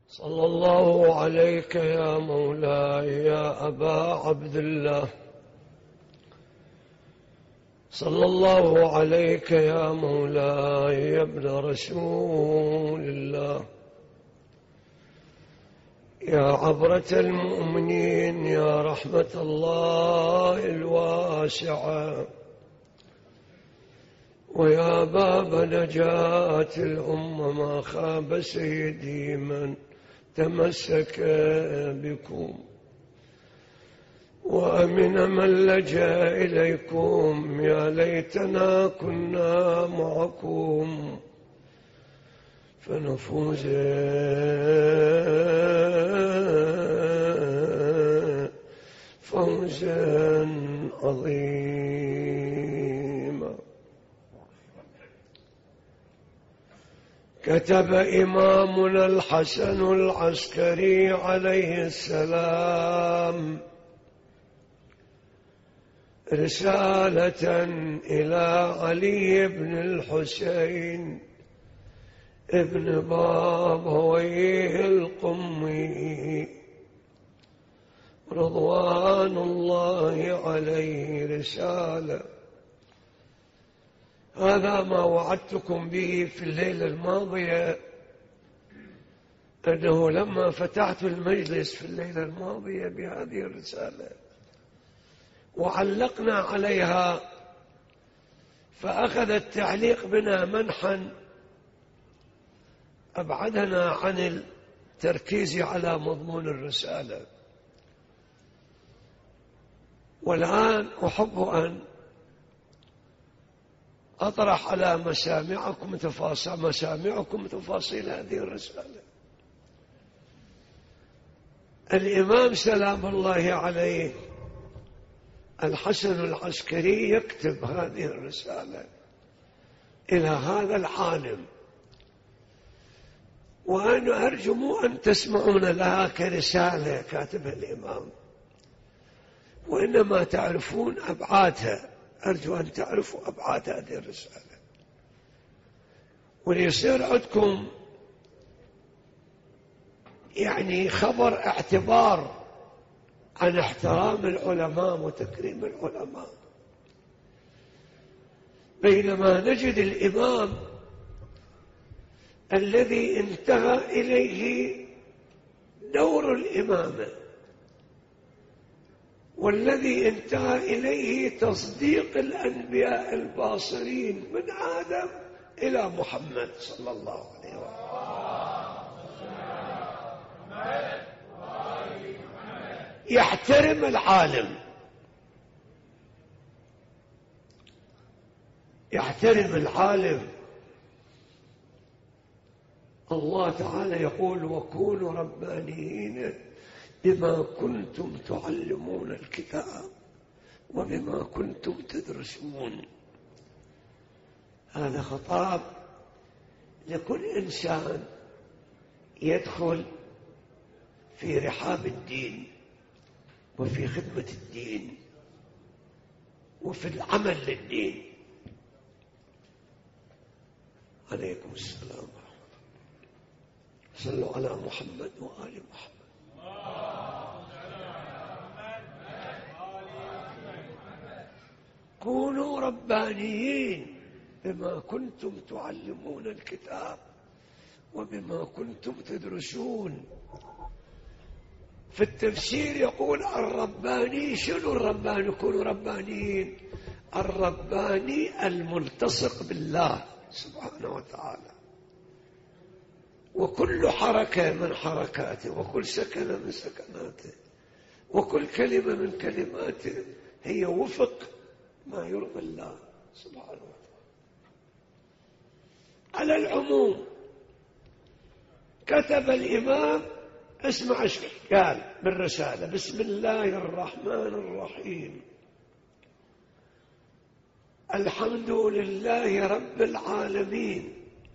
صلى الله عليك يا مولاي يا أبا عبد الله، صلى الله عليك يا مولاي يا ابن رسول الله، يا عبرة المؤمنين، يا رحمة الله الواسعة، ويا باب نجاة الأمة. ما خاب سيدي من تمسك بكم، وأمن من لجأ إليكم. يا ليتنا كنا معكم فنفوز فوزا عظيما. كتب إمامنا الحسن العسكري عليه السلام رسالة إلى علي بن الحسين ابن بابويه القمي رضوان الله عليه رسالة. هذا ما وعدتكم به في الليلة الماضية، أنه لما فتحت المجلس في الليلة الماضية بهذه الرسالة وعلقنا عليها، فأخذ التعليق بنا منحا أبعدنا عن التركيز على مضمون الرسالة. والآن أحب أن أطرح على مسامعكم تفاصيل هذه الرسالة. الإمام سلام الله عليه الحسن العسكري يكتب هذه الرسالة إلى هذا العالم، وأنا أرجو أن تسمعون لها كرسالة كاتبها الإمام، وإنما تعرفون أبعادها. أرجو أن تعرفوا أبعاد هذه الرسالة، وليصير عندكم خبر اعتبار عن احترام العلماء وتكريم العلماء. بينما نجد الإمام الذي انتهى إليه دور الإمامة، والذي انتهى إليه تصديق الأنبياء الباصرين من آدم إلى محمد صلى الله عليه وسلم، يحترم العالم، يحترم العالم. الله تعالى يقول: وكونوا ربانيين بما كنتم تعلمون الكتاب وبما كنتم تدرسون. هذا خطاب لكل إنسان يدخل في رحاب الدين وفي خدمة الدين وفي العمل للدين. عليكم السلام. صلوا على محمد وآل محمد. كونوا ربانيين بما كنتم تعلمون الكتاب وبما كنتم تدرسون. في التفسير يقول الرباني. شنو الرباني؟ كونوا ربانيين. الرباني الملتصق بالله سبحانه وتعالى، وكل حركة من حركاته، وكل سكنة من سكناته، وكل كلمة من كلماته هي وفق ما يرضي الله سبحانه وتعالى. على العموم كتب الإمام، اسمع ايش قال بالرسالة: بسم الله الرحمن الرحيم، الحمد لله رب العالمين،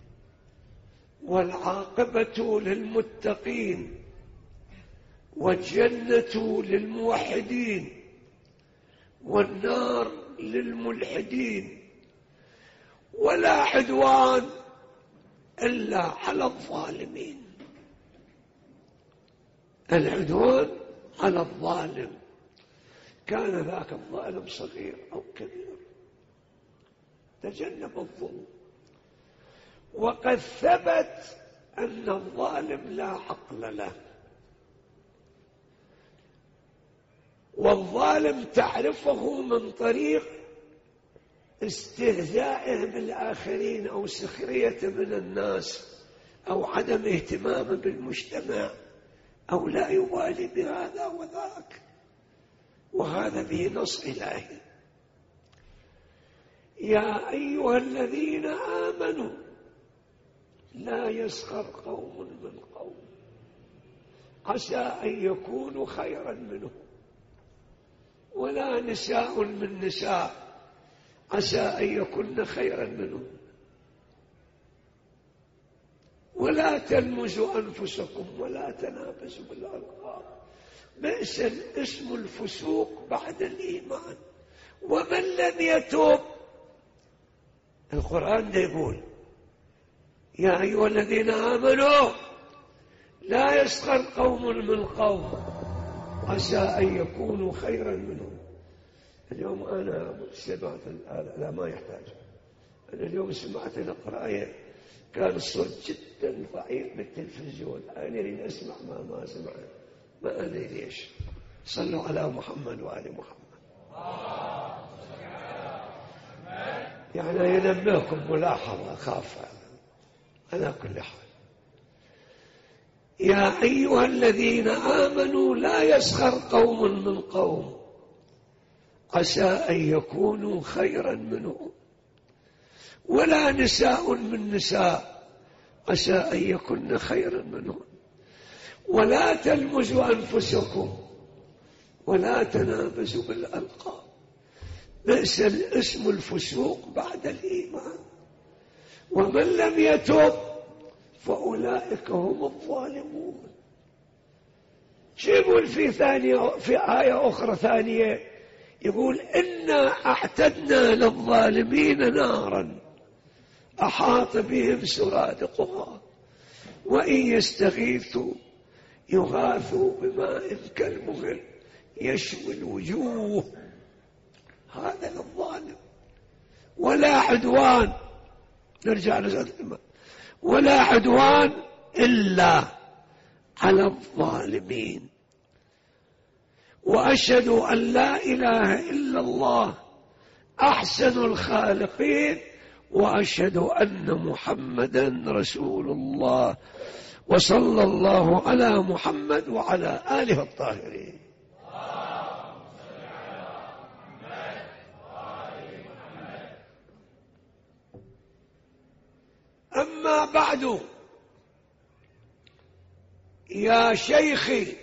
والعاقبة للمتقين، والجنة للموحدين، والنار للملحدين، ولا عدوان إلا على الظالمين. العدوان على الظالم، كان ذاك الظالم صغير أو كبير، تجنب الظلم. وقد ثبت أن الظالم لا عقل له، والظالم تعرفه من طريق استهزائه بالآخرين أو سخرية من الناس أو عدم اهتمامه بالمجتمع أو لا يبالي بهذا وذاك، وهذا به نص إلهي: يا أيها الذين آمنوا لا يسخر قوم من قوم عسى أن يكونوا خيرا منهم، ولا نساء من نساء عسى أن يكن خيرا منهم، ولا تلمزوا أنفسكم ولا تنابزوا بالألقاب، بئس الاسم الفسوق بعد الإيمان، ومن لم يتوب. القرآن ده يقول: يا أيها الذين آمنوا لا يسخر قوم من قوم عسى أن يكونوا خيرا منهم. اليوم أنا سمعت لا ما يحتاج، أنا اليوم سمعت القراءة كان الصوت جدا ضعيف بالتلفزيون، أنا أريد أسمع ما سمعت، ما أدري ليش. صلوا على محمد وآل محمد. يعني ينبهكم ملاحظة خافة على كل حال. يا أيها الذين آمنوا لا يسخر قوم من قوم عسى أن يكونوا خيرا منهم، ولا نساء من نساء عسى أن يكن خيرا منهم، ولا تلمزوا أنفسكم ولا تنابزوا بالألقاب، بئس الاسم الفسوق بعد الإيمان، ومن لم يتب فأولئك هم الظالمون. يقول في آية أخرى ثانية يقول: إنا أعتدنا للظالمين نارا أحاط بهم سرادقها وإن يستغيثوا يغاثوا بماء كالمهل يشوي الوجوه. هذا للظالم. ولا عدوان، نرجع للإيمان، ولا عدوان إلا على الظالمين. وأشهد أن لا إله إلا الله أحسن الخالقين، وأشهد أن محمدا رسول الله، وصلى الله على محمد وعلى آله الطاهرين. أما بعد، يا شيخي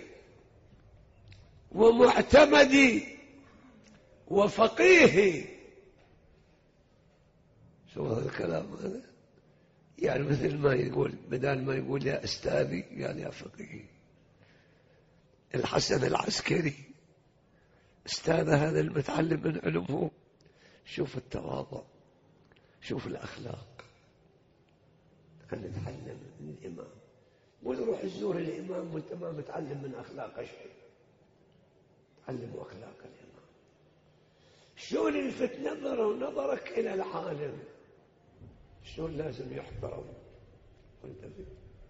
ومعتمدي وفقيهي. شو هذا الكلام هذا؟ يعني مثل ما يقول، بدل ما يقول يا أستاذي قال يا فقيهي. الحسن العسكري أستاذ هذا المتعلم من علمه. شوف التواضع، شوف الأخلاق. نتعلم من الإمام، وتروح تزور الإمام وانت ما متعلم من أخلاقه شيء. تعلموا أخلاق الإمام. شلون يلفت نظرك إلى العالم، شلون لازم يحترم وانتبه.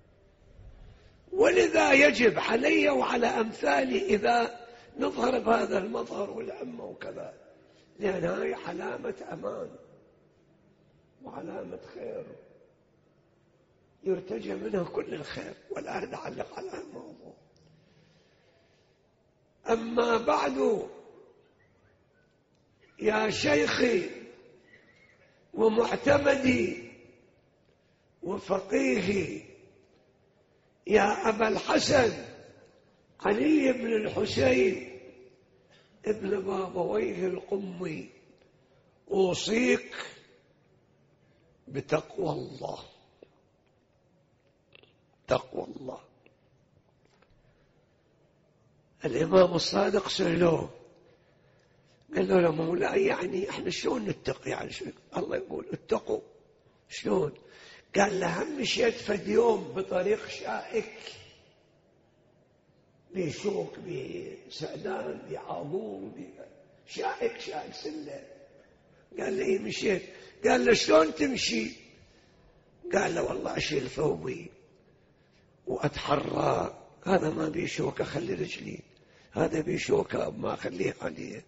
ولذا يجب علي وعلى أمثالي إذا نظهر بهذا المظهر والعمة وكذا، لأن هاي علامة أمان وعلامة خير يرتجى منها كل الخير. والآن نعلق على الموضوع. أما بعد، يا شيخي ومعتمدي وفقيهي، يا أبا الحسن علي بن الحسين ابن بابويه القمي، أوصيك بتقوى الله. تقوى الله. الإمام الصادق سألوه، قال له: يا مولاي يعني احنا شلون نتقي؟ يعني الله يقول اتقوا، شلون؟ قال له: هم مشيت فد يوم بطريق شائك بشوك بسعدان بعاضور شائك سلة. قال له مشيت. قال له شلون تمشي؟ قال له والله أشيل ثوبي وأتحرى، هذا ما بيشوك أخلي رجلي، هذا بيشوك ما أخليه عليه،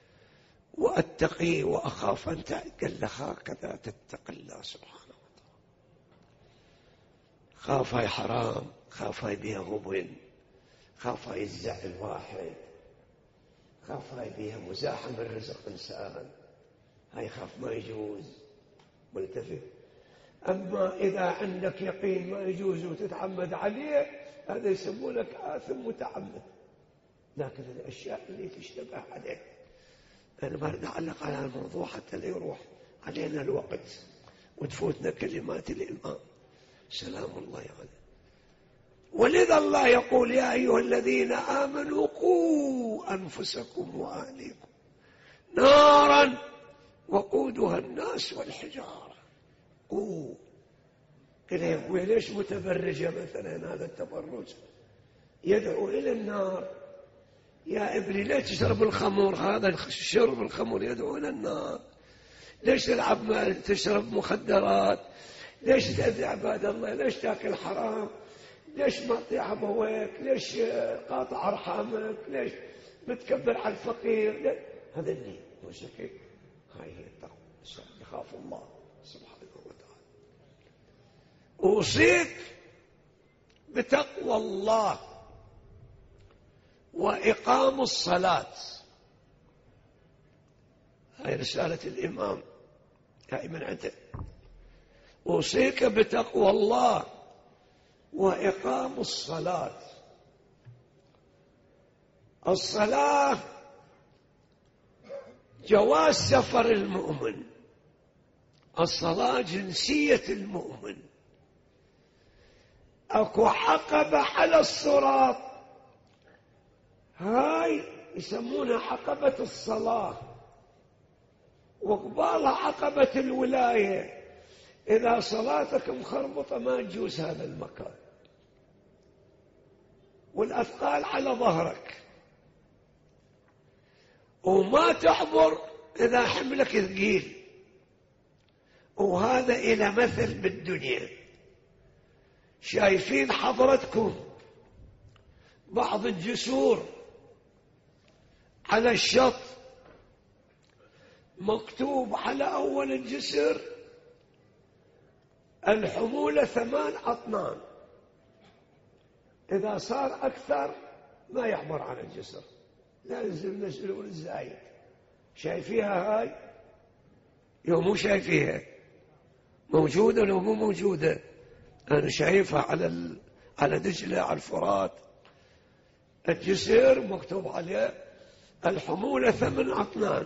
وأتقي وأخاف أن قال له هكذا تتق الله سبحانه وتعالى. خاف هاي حرام، خاف هاي بيها غبن، خاف هاي الزعل واحد، خاف هاي بيها مزاحم الرزق إنسان، هاي خاف ما يجوز. ملتفت. أما إذا عندك يقين ما يجوز وتتعمد عليه، هذا يسمونك آثم متعمد. لكن الأشياء اللي تشتبه عليك، أنا ما أريد أعلق على الموضوع حتى لا يروح علينا الوقت وتفوتنا كلمات الإمام سلام الله عليه. ولذا الله يقول يا أيها الذين آمنوا قوا أنفسكم وأهليكم نارا وقودها الناس والحجارة. قوا كده يقول ليش متبرجة مثلا؟ هذا التبرج يدعو إلى النار. يا ابني ليش تشرب الخمر؟ هذا شرب الخمر يدعو إلى النار. ليش تلعب مال، تشرب مخدرات؟ ليش تأذي عباد الله؟ ليش تأكل حرام؟ ليش ما تطيع أبويك؟ ليش قاطع أرحامك؟ ليش بتكبر على الفقير؟ هذا اللي مشكل. هاي هي التقوى، يخاف الله سبحانه وتعالى. أوصيك بتقوى الله وإقام الصلاة. هاي رسالة الإمام دائما عنده. أوصيك بتقوى الله وإقام الصلاة. الصلاة جواز سفر المؤمن، الصلاة جنسية المؤمن. أكو عقبة على الصراط، هاي يسمونها عقبة الصلاة، وقبالها عقبة الولاية. إذا صلاتك مخربطة ما تجوز هذا المكان، والأثقال على ظهرك، وما تعبر إذا حملك ثقيل. وهذا إلى مثل بالدنيا. شايفين حضرتكم بعض الجسور على الشط مكتوب على أول الجسر الحمولة 8 أطنان، إذا صار أكثر ما يعبر عن الجسر، لازم نسألون الزايد. شايفيها هاي؟ يوم مو شايفيها موجودة لو مو موجودة؟ أنا شايفها على دجلة، على الفرات، الجسر مكتوب عليه الحمولة 8 أطنان.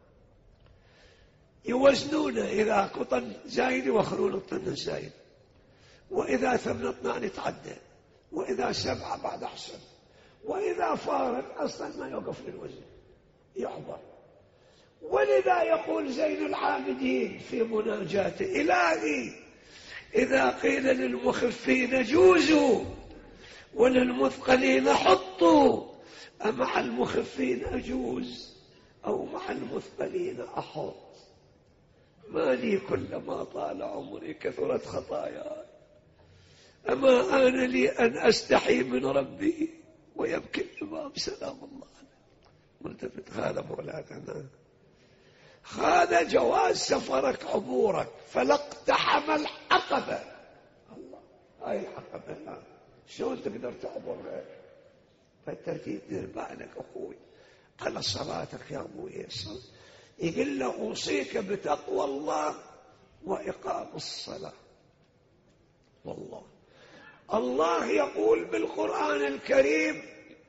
يوزنونه، إذا قطن زايد يوخرون الطن الزايد، وإذا 8 أطنان يتعدى، وإذا 7 بعد أحسن، وإذا فارق أصلا ما يوقف للوزن يعبر. ولذا يقول زين العابدين في مناجاته إلهي إذا قيل للمخفين جوزوا وللمثقلين حطوا، أمع المخفين أجوز أو مع المثقلين أحط؟ ما لي كلما طال عمري كثرت خطاياي، أما آن لي أن أستحي من ربي ويبكي الإمام سلام الله ملتفت. هذا مولانا، هذا جواز سفرك عبورك، فلاقتحم العقبة. الله، هاي العقبة شلون تقدر تعبرها؟ فالترتيب دير بالك أخوي على صلاتك يا أبوي. يقول له أوصيك بتقوى الله وإقام الصلاة. والله الله يقول بالقرآن الكريم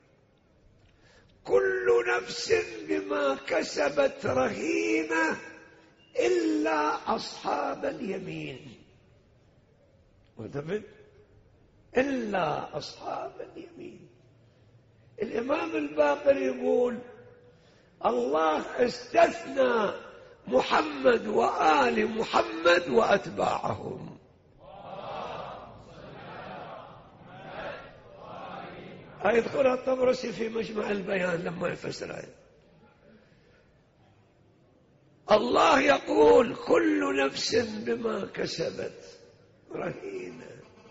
كل نفس بما كسبت رهينة إلا أصحاب اليمين. وانتبه، إلا أصحاب اليمين. الإمام الباقر يقول الله استثنى محمد وآل محمد وأتباعهم. يذكرها الطبرسي في مجمع البيان لما يفسرها. الله يقول كل نفس بما كسبت رهينة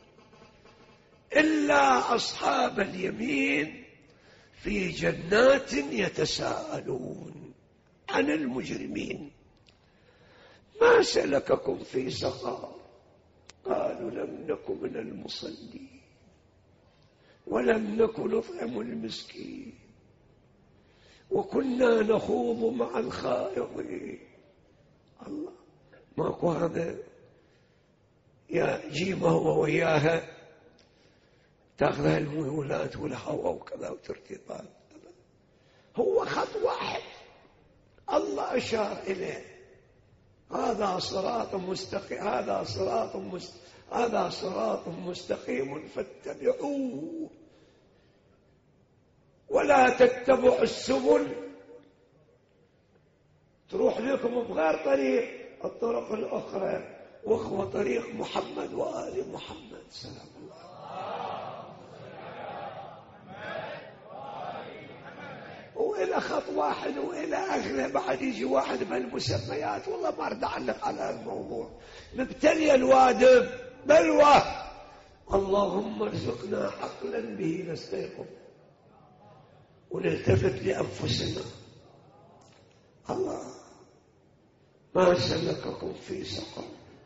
إلا أصحاب اليمين في جنات يتساءلون عن المجرمين ما سلككم في سقر قالوا لم نك من المصلين ولم نك نطعم المسكين وكنا نخوض مع الخائضين. الله ماكو هذا يا جيمه هو وياها تاخذها الميولات والهوى وكذا وترتيبات. هو خط واحد الله أشار إليه هذا صراط مستقيم هذا صراط مستقيم فاتبعوه ولا تتبعوا السبل تروح لكم بغير طريق الطرق الأخرى وهو طريق محمد وآل محمد سلام الله. وإلى خط واحد وإلى آخره بعد يجي واحد من المسميات والله ما أرد أعلق على الموضوع مبتلي الوادم بلوى. اللهم ارزقنا عقلا به نستيقظ ونلتفت لأنفسنا. الله ما سلككم في سقر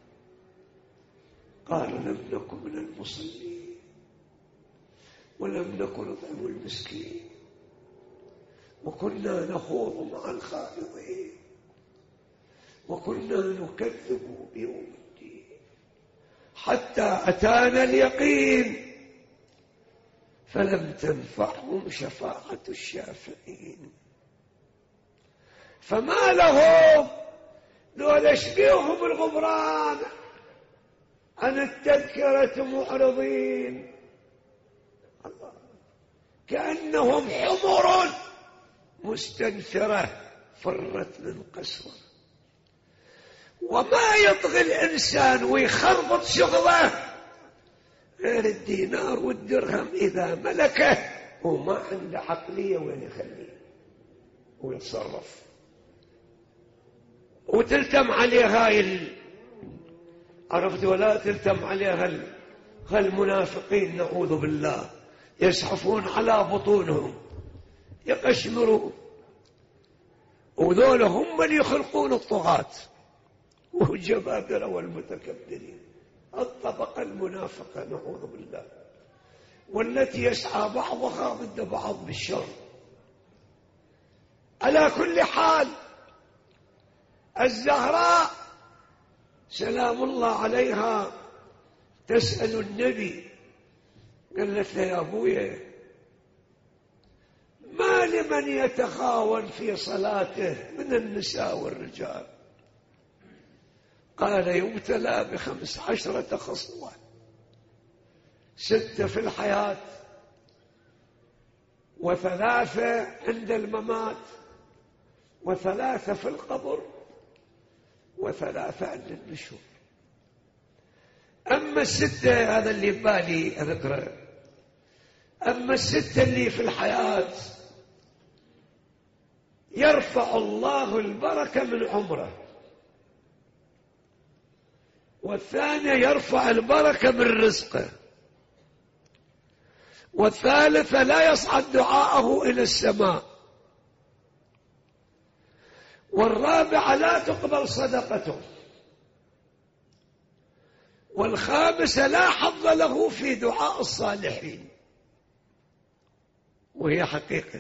قالوا لم نكن من المصلين ولم نكن نطعم المسكين وكنا نخوض مع الخائضين وكنا نكذب بيوم الدين حتى أتانا اليقين فلم تنفعهم شفاعة الشافعين. فما لهم لولا يشبههم الغبران عن التذكرة معرضين. الله كأنهم حمر مستنفرة فرت من قسوة. وما يطغي الإنسان ويخربط شغله غير الدينار والدرهم إذا ملكه وما عنده عقلية وين يخليه ويتصرف وتلتم عليه هاي عرفت ولا تلتم عليه هالمنافقين نعوذ بالله يزحفون على بطونهم يقشمرون وذول هم اللي يخلقون الطغاة والجبابرة والمتكبرين. الطبقة المنافقة نعوذ بالله والتي يسعى بعضها ضد بعض بالشر. على كل حال الزهراء سلام الله عليها تسأل النبي قالت له يا أبويا ما لمن يتخاون في صلاته من النساء والرجال؟ قال يبتلى ب15 خصلة 6 في الحياة و3 عند الممات و3 في القبر و3 عند النشور. أما 6 هذا اللي بالي أذكره. أما 6 اللي في الحياة يرفع الله البركة من عمره والثانية يرفع البركة من رزقه والثالثة لا يصعد دعاءه إلى السماء والرابعة لا تقبل صدقته والخامسة لا حظ له في دعاء الصالحين. وهي حقيقة.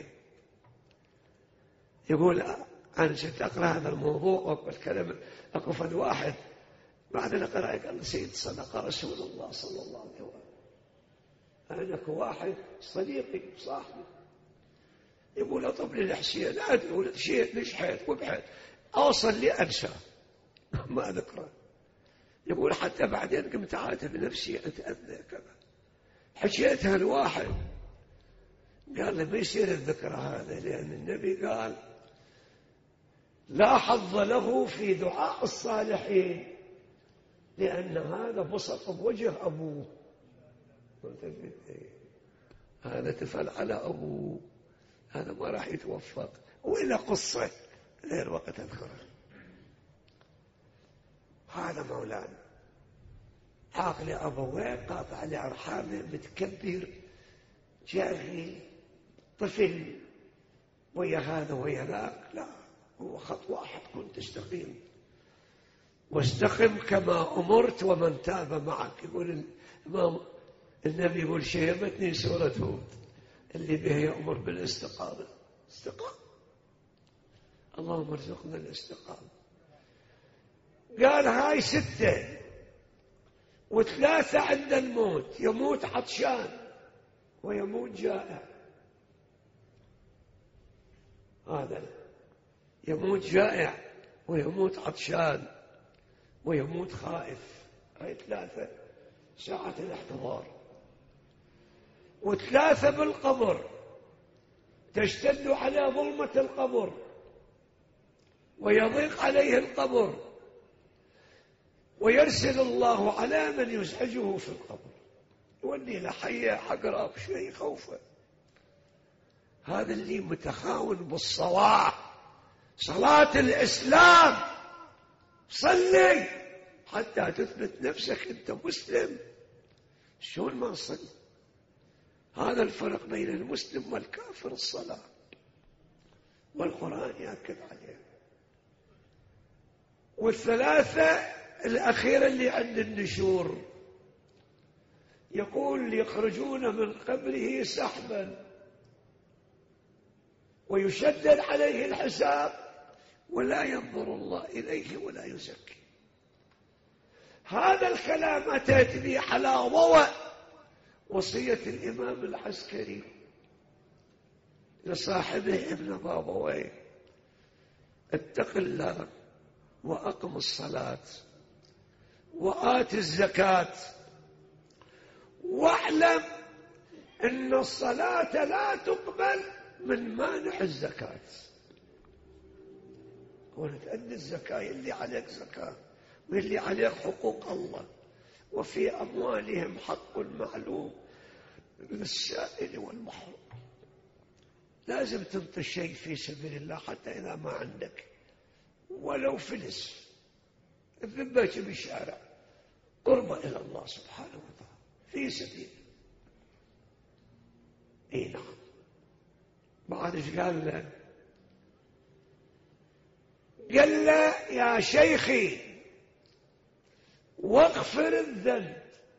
يقول أنا جيت أقرأ هذا الموضوع والكلام أكو فد واحد بعد نقرأ قال سيد صدق رسول الله صلى الله عليه وسلم. أنا أكو واحد صديقي صاحبي يقول أطب لي الحسين لا أدري شيء نشحت وبحت أوصل لي أنسى ما أذكره. يقول حتى بعدين قمت عاتب نفسي أتأذى كذا حكيتها الواحد قال له ما يصير الذكر هذا لأن النبي قال لا حظ له في دعاء الصالحين لأن هذا بسط بوجه أبوه. هذا تفل على أبوه، هذا ما راح يتوفق. وإلى قصة غير وقت أذكرها. هذا مولانا عاقل أبوه قاطع لأرحامه متكبر جاهل طفل ويا هذا ويا ذاك. لا، هو خط واحد، كنت تستقيم واستقم كما أمرت ومن تاب معك. يقول الإمام النبي يقول شيبتني سورة هود اللي بها يأمر بالاستقامة. استقام، اللهم ارزقنا الاستقامة. قال هاي 6 و3 عند الموت، يموت عطشان ويموت جائع. هذا يموت جائع ويموت عطشان ويموت خائف. هاي 3 ساعة الاحتضار. و3 بالقبر، تشتد على ظلمة القبر ويضيق عليه القبر ويرسل الله على من يزعجه في القبر، يولي له حية عقرب شيء خوفه. هذا اللي متخاون بالصلاة، صلاة الإسلام. صلي حتى تثبت نفسك أنت مسلم. شلون ما تصلي؟ هذا الفرق بين المسلم والكافر، الصلاة، والقرآن يأكد عليه. وال3 الأخيرة اللي عند النشور، يقول يخرجون من قبره سحبا ويشدد عليه الحساب ولا ينظر الله إليه ولا يزكي. هذا الكلام أتيت به على ضوء وصية الإمام العسكري لصاحبه ابن بابويه: اتق الله وأقم الصلاة وآت الزكاة واعلم أن الصلاة لا تقبل من مانع الزكاة. وتأدي الزكاة اللي عليك زكاة واللي عليك حقوق الله، وفي أموالهم حق معلوم للسائل والمحروم. لازم تنطي شيء في سبيل الله حتى إذا ما عندك ولو فلس، الذباش بالشارع قربة إلى الله سبحانه وتعالى في سبيل. اي نعم. بعد ايش قال له؟ قال له يا شيخي واغفر الذنب.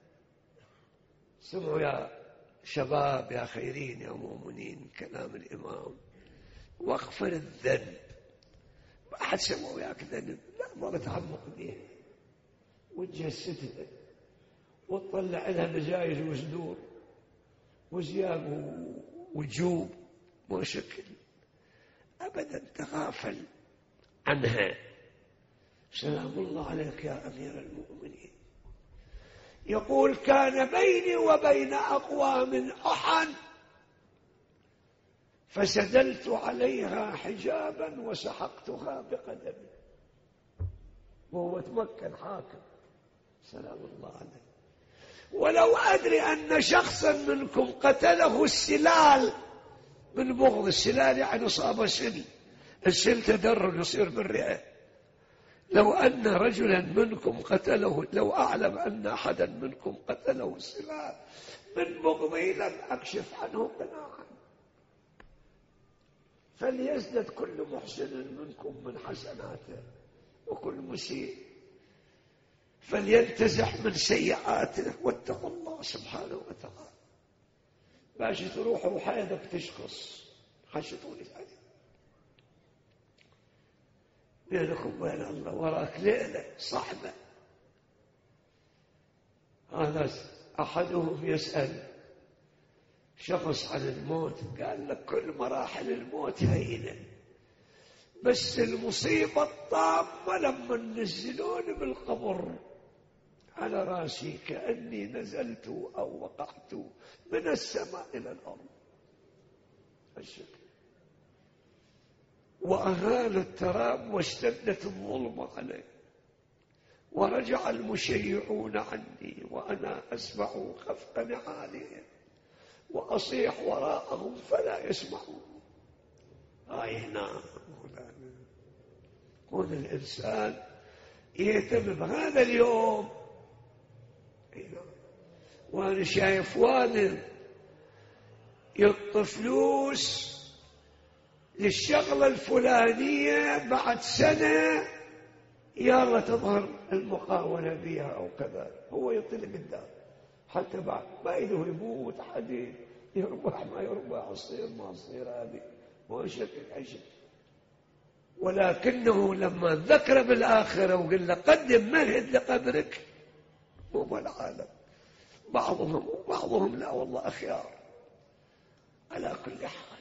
سمعوا يا شباب يا خيرين يا مؤمنين كلام الإمام: واغفر الذنب. ما أحد سمعوا وياك ذنب، لا، ما بتعمق به وتجسدها وتطلع لها مزايز وصدور وزياب وجوب وشكل، أبدا تغافل عنها. سلام الله عليك يا أمير المؤمنين. يقول: كان بيني وبين أقوام أحن فسدلت عليها حجابا وسحقتها بقدمي. وهو تمكن حاكم، سلام الله عليه. ولو أدري أن شخصا منكم قتله السلال من بغض. السلال يعني صاب سل، السل تدرج يصير بالرئة. لو أن رجلا منكم قتله، لو أعلم أن أحدا منكم قتله السلال من بغضي لم أكشف عنه قناعا. فليزدد كل محسن منكم من حسناته وكل مسيء فلينتزع من سيئاته واتقوا الله سبحانه وتعالى. باش تروح وحيدك تشخص حشطوني عليه بينكم وبين الله، وراك ليلة صعبة. هذا أحدهم يسأل شخص عن الموت، قال لك كل مراحل الموت هينة، بس المصيبة الطامة لما نزلوني بالقبر على راسي كأني نزلت أو وقعت من السماء إلى الأرض. الشكل وأهال التراب واشتدت الظلمة عليه، ورجع المشيعون عني وأنا أسمع خفق نعالهم وأصيح وراءهم فلا يسمعون. هاي هنا كون الإنسان يهتم بهذا اليوم. وأنا شايف والد يعطي فلوس للشغلة الفلانية، بعد سنة يلا تظهر المقاولة بها أو كذا، هو يطلع قدام حتى بعد ما إذا يموت حد يربح ما يربح، يصير ما يصير، هذه ما شكل أي شيء. ولكنه لما ذكر بالآخرة وقال له قدم مهد لقبرك مو بالعالم، بعضهم وبعضهم لا والله أخيار. على كل حال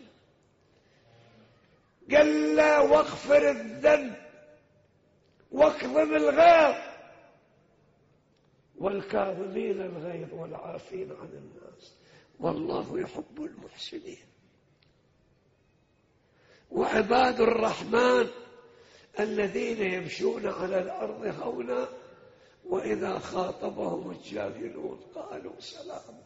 قال له واغفر الذنب واكظم الغيظ والكاظمين الغيظ والعافين عن الناس والله يحب المحسنين. وعباد الرحمن الذين يمشون على الأرض هونا وإذا خاطبهم الجاهلون قالوا سلام.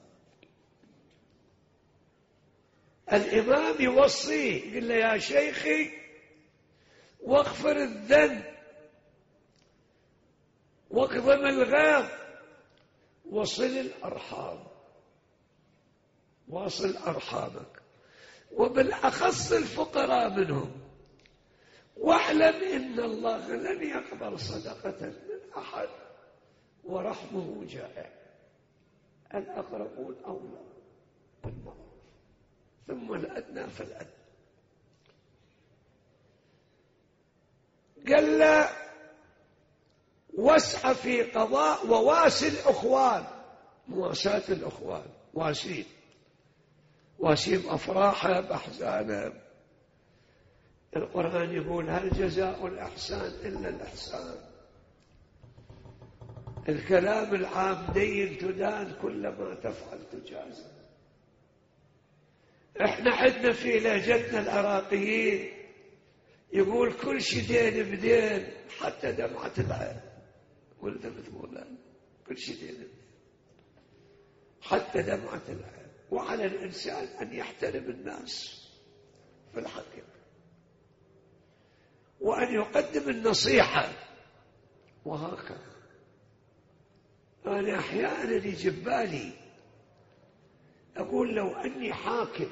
الإمام يوصيه قل له يا شيخي واغفر الذنب واكظم الغيظ وصل الأرحام، واصل أرحامك وبالأخص الفقراء منهم، واعلم إن الله لن يقبل صدقة من أحد ورحمه جائع. الأقربون أولى بالمعروف ثم الأدنى فالأدنى. قال له واسع في قضاء وواسي الأخوان، مواساة الأخوان، واسيم أفراحه بأحزانه. القرآن يقول هل جزاء الإحسان إلا الإحسان. الكلام العام دين تدان كلما تفعل تجازى. احنا عندنا في لهجتنا العراقيين يقول كل شيء دين بدين حتى دمعة العين، وانت بتقول كل شيء دين بدين حتى دمعة العين. وعلى الإنسان أن يحترم الناس في الحقيقة وأن يقدم النصيحة. وهكذا أنا أحيانا يجي بالي أقول لو أني حاكم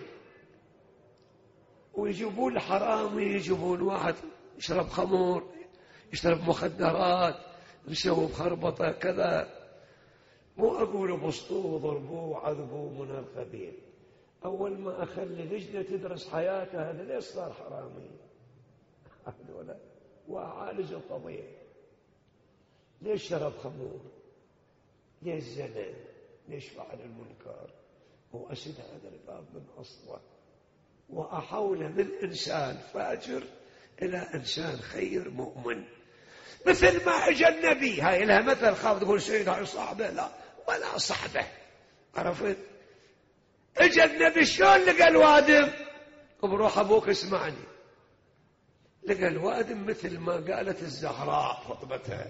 ويجيبون حرامي، يجيبون واحد يشرب خمر يشرب مخدرات يسوي بخربطة كذا، مو أقول بسطوه وضربوه وعذبوه من القبيل. أول ما أخلي لجنة تدرس حياته هذا ليش صار حرامي هذولا، وأعالج القضية. ليش شرب خمور، ليش زنى، ليش فعل المنكر، وأسد هذا الباب من أصله، وأحوله من إنسان فاجر إلى إنسان خير مؤمن. مثل ما اجى النبي، هاي لها مثل خاف تقول سيد هاي صاحبه، لا ولا صاحبه، عرفت؟ اجى النبي شلون لقى الوادم؟ بروح ابوك اسمعني، لقى الوادم مثل ما قالت الزهراء خطبتها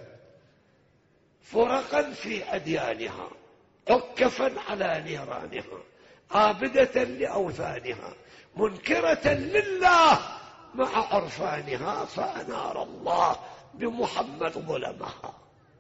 فرقا في أديانها عكفا على نيرانها عابدة لأوثانها منكرة لله مع عرفانها فأنار الله بمحمد ظلمها.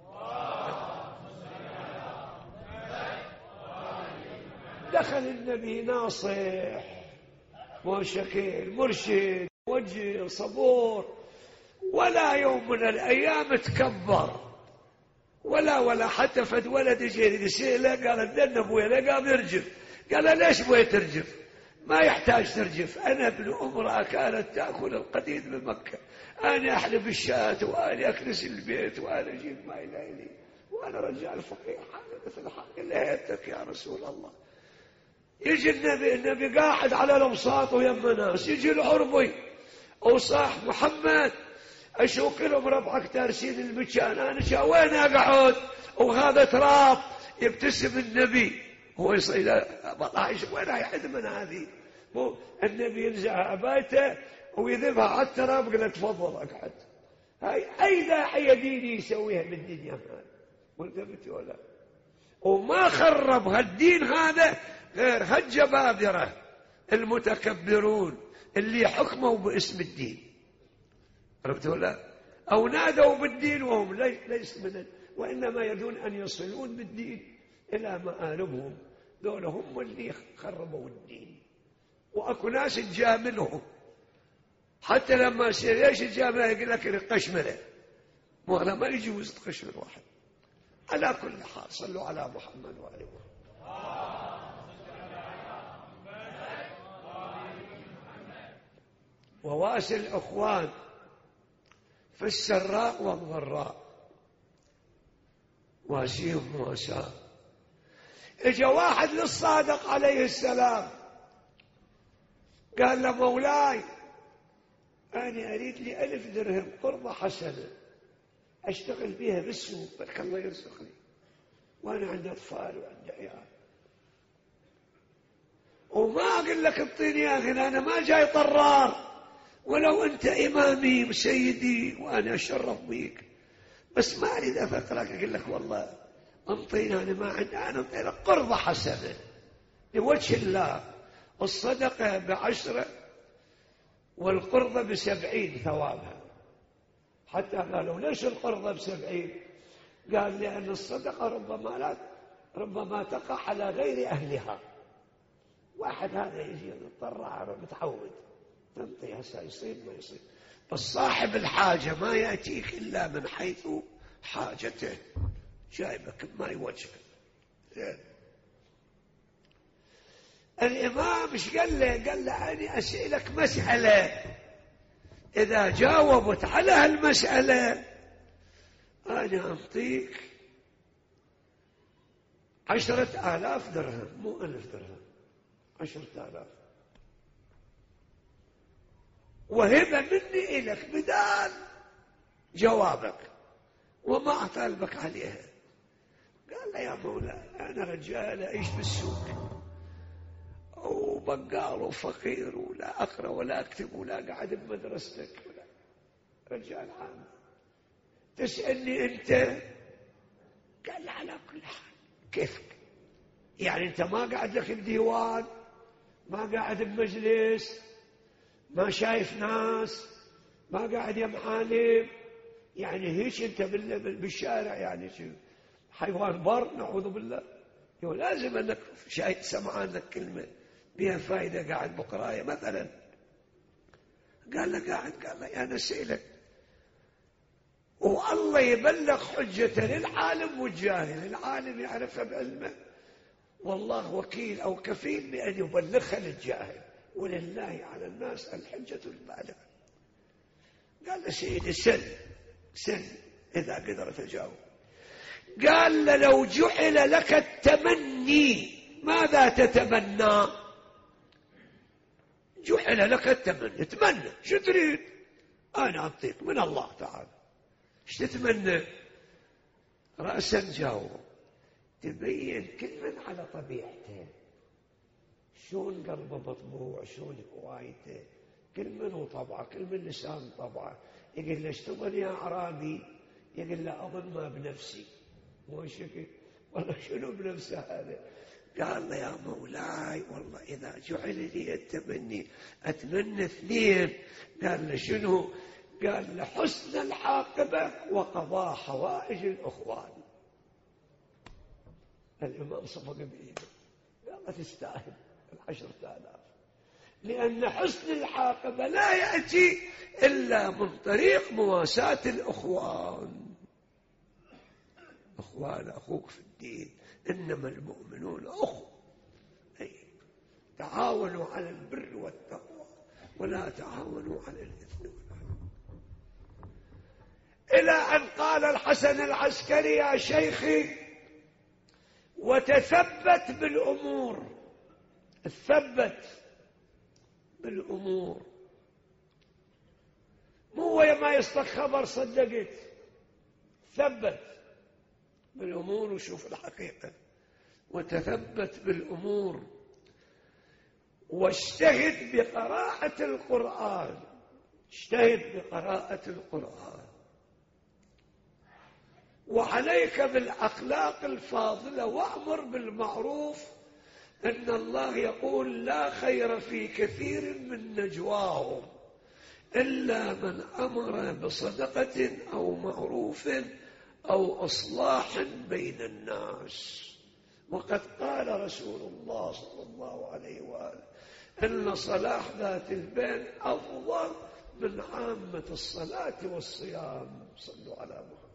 دخل النبي ناصح وشكيل مرشد وجه صبور، ولا يوم من الأيام تكبر ولا حتى فد ولد يجي يسأله قال الدن أبويا لا قام يرجف، قال ليش أبويا ترجف؟ ما يحتاج ترجف، أنا ابن امرأة كانت تأكل القديد بمكة، أنا أحلب الشاة وأنا أكنس البيت وأنا أجيب ما إلي وأنا رجال فقير حاجة مثل حق لهيتك يا رسول الله. يجي النبي قاعد على الأوساط ويم ناس، يجي العربي وصاح محمد أشوك لهم ربعك تارسين المكان، أنا وين أقعد وهذا تراب. يبتسم النبي هو يصير بطايش وين يحد من هذه، النبي ينزع عبايته ويذبها على التراب قال تفضل أقعد. هاي أي داعية ديني يسويها بالدنيا هذا وانت بتقولها، وما خرب هالدين هذا غير هالجبابرة المتكبرون اللي حكموا باسم الدين، عرفت ولا؟ أو نادوا بالدين وهم ليس من وإنما يدون أن يصلون بالدين إلى مآربهم، دول هم اللي خربوا الدين. وأكو ناس تجاملهم، حتى لما يصير ايش تجامله يقول لك القشمرة، وهذا ما يجوز تقشمر واحد. على كل حال صلوا على محمد وآله محمد. وواسي الأخوان في السراء والضراء، واسيهم مواساة. اجا واحد للصادق عليه السلام قال له مولاي أنا أريد لي 1000 درهم قرضة حسنة أشتغل بها بالسوق، برك الله يرزقني، وأنا عندي أطفال وعندي عيال، وما أقول لك اعطيني يا أخي، أنا ما جاي طرار، ولو أنت إمامي وسيدي وأنا أشرف بيك، بس ما أريد أفقرك أقول لك والله أنطينا، أنا ما عندي، أنا أنطي لك قرضة حسنة لوجه الله. الصدقة ب10 والقرضة ب70 ثوابها. حتى قالوا ليش القرضة ب70؟ قال لأن الصدقة ربما تقع على غير أهلها. واحد هذا يجي مضطر متعود تنطي هسه يصير ما يصير، بس صاحب الحاجة ما يأتيك إلا من حيث حاجته، جايبك ما يوجهك. الإمام ايش قال له؟ قال له أنا أسألك مسألة، إذا جاوبت على هالمسألة أنا أعطيك 10,000 درهم، مو 1000 درهم، 10,000 وهبة مني إليك بدال جوابك وما أطالبك عليها. قال له يا مولاي أنا رجال أعيش بالسوق وبقال وفقير ولا أقرأ ولا أكتب ولا قاعد بمدرستك ولا رجال عام، تسألني أنت؟ قال له على كل حال كيفك، يعني أنت ما قاعد لك بديوان، ما قاعد بمجلس، ما شايف ناس، ما قاعد يا معالم، يعني هيك أنت بالشارع يعني حيوان بر نعوذ بالله، لازم أنك شايف سمعان لك كلمة بها فائدة، قاعد بقراية مثلا. قال له قاعد، قال له أنا سئلك والله يبلغ حجة للعالم والجاهل، العالم يعرفها بعلمه والله وكيل أو كفيل بأن يبلغها للجاهل، ولله على الناس الحجة البالغة. قال له سيدي سل إذا قدرت أجاوب. قال له لو جعل لك التمني ماذا تتمنى؟ جعل لك التمني، تمنى شو تريد؟ أنا أعطيك من الله تعالى، ايش تتمنى؟ رأسا جاوب، تبين كل من على طبيعته، شلون قلبه مطبوع، شلون هوايته، كل من هو طبعه، كل من لسان طبعه. يقول له ايش تظن يا أعرابي؟ يقول له أظن ما بنفسي، مو شكل والله شنو بنفسه هذا؟ قال له يا مولاي والله إذا جعل لي التمني أتمنى 2. قال له شنو؟ قال له حسن العاقبة وقضاء حوائج الأخوان. الإمام صفق بإيده، قال له تستاهل 10,000، لأن حسن العاقبة لا يأتي إلا من طريق مواساة الأخوان. أخوان أخوك في الدين، إنما المؤمنون أخوة، تعاونوا على البر والتقوى ولا تعاونوا على الإثم والعدوان. إلى أن قال الحسن العسكري يا شيخي وتثبت بالأمور، تثبت بالأمور، مو ما يصدق خبر صدقت، ثبت بالأمور وشوف الحقيقة، وتثبت بالأمور، واجتهد بقراءة القرآن، اجتهد بقراءة القرآن، وعليك بالأخلاق الفاضلة، وأمر بالمعروف أن الله يقول لا خير في كثير من نجواهم إلا من أمر بصدقة أو معروف أو إصلاح بين الناس. وقد قال رسول الله صلى الله عليه وآله أن صلاح ذات البين أفضل من عامة الصلاة والصيام. صلوا على محمد.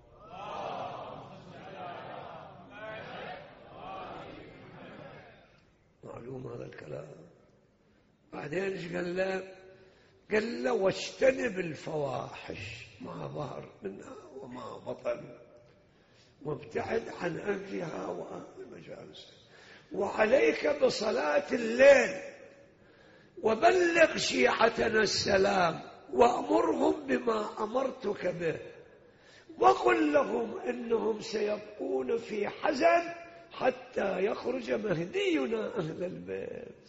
معلوم هذا الكلام. بعدين ايش قال له؟ قال له واجتنب الفواحش ما ظهر منها وما بطن وابتعد عن أهلها وأهل مجالسها، وعليك بصلاة الليل، وبلغ شيعتنا السلام، وأمرهم بما أمرتك به، وقل لهم إنهم سيبقون في حزن حتى يخرج مهدينا أهل البيت.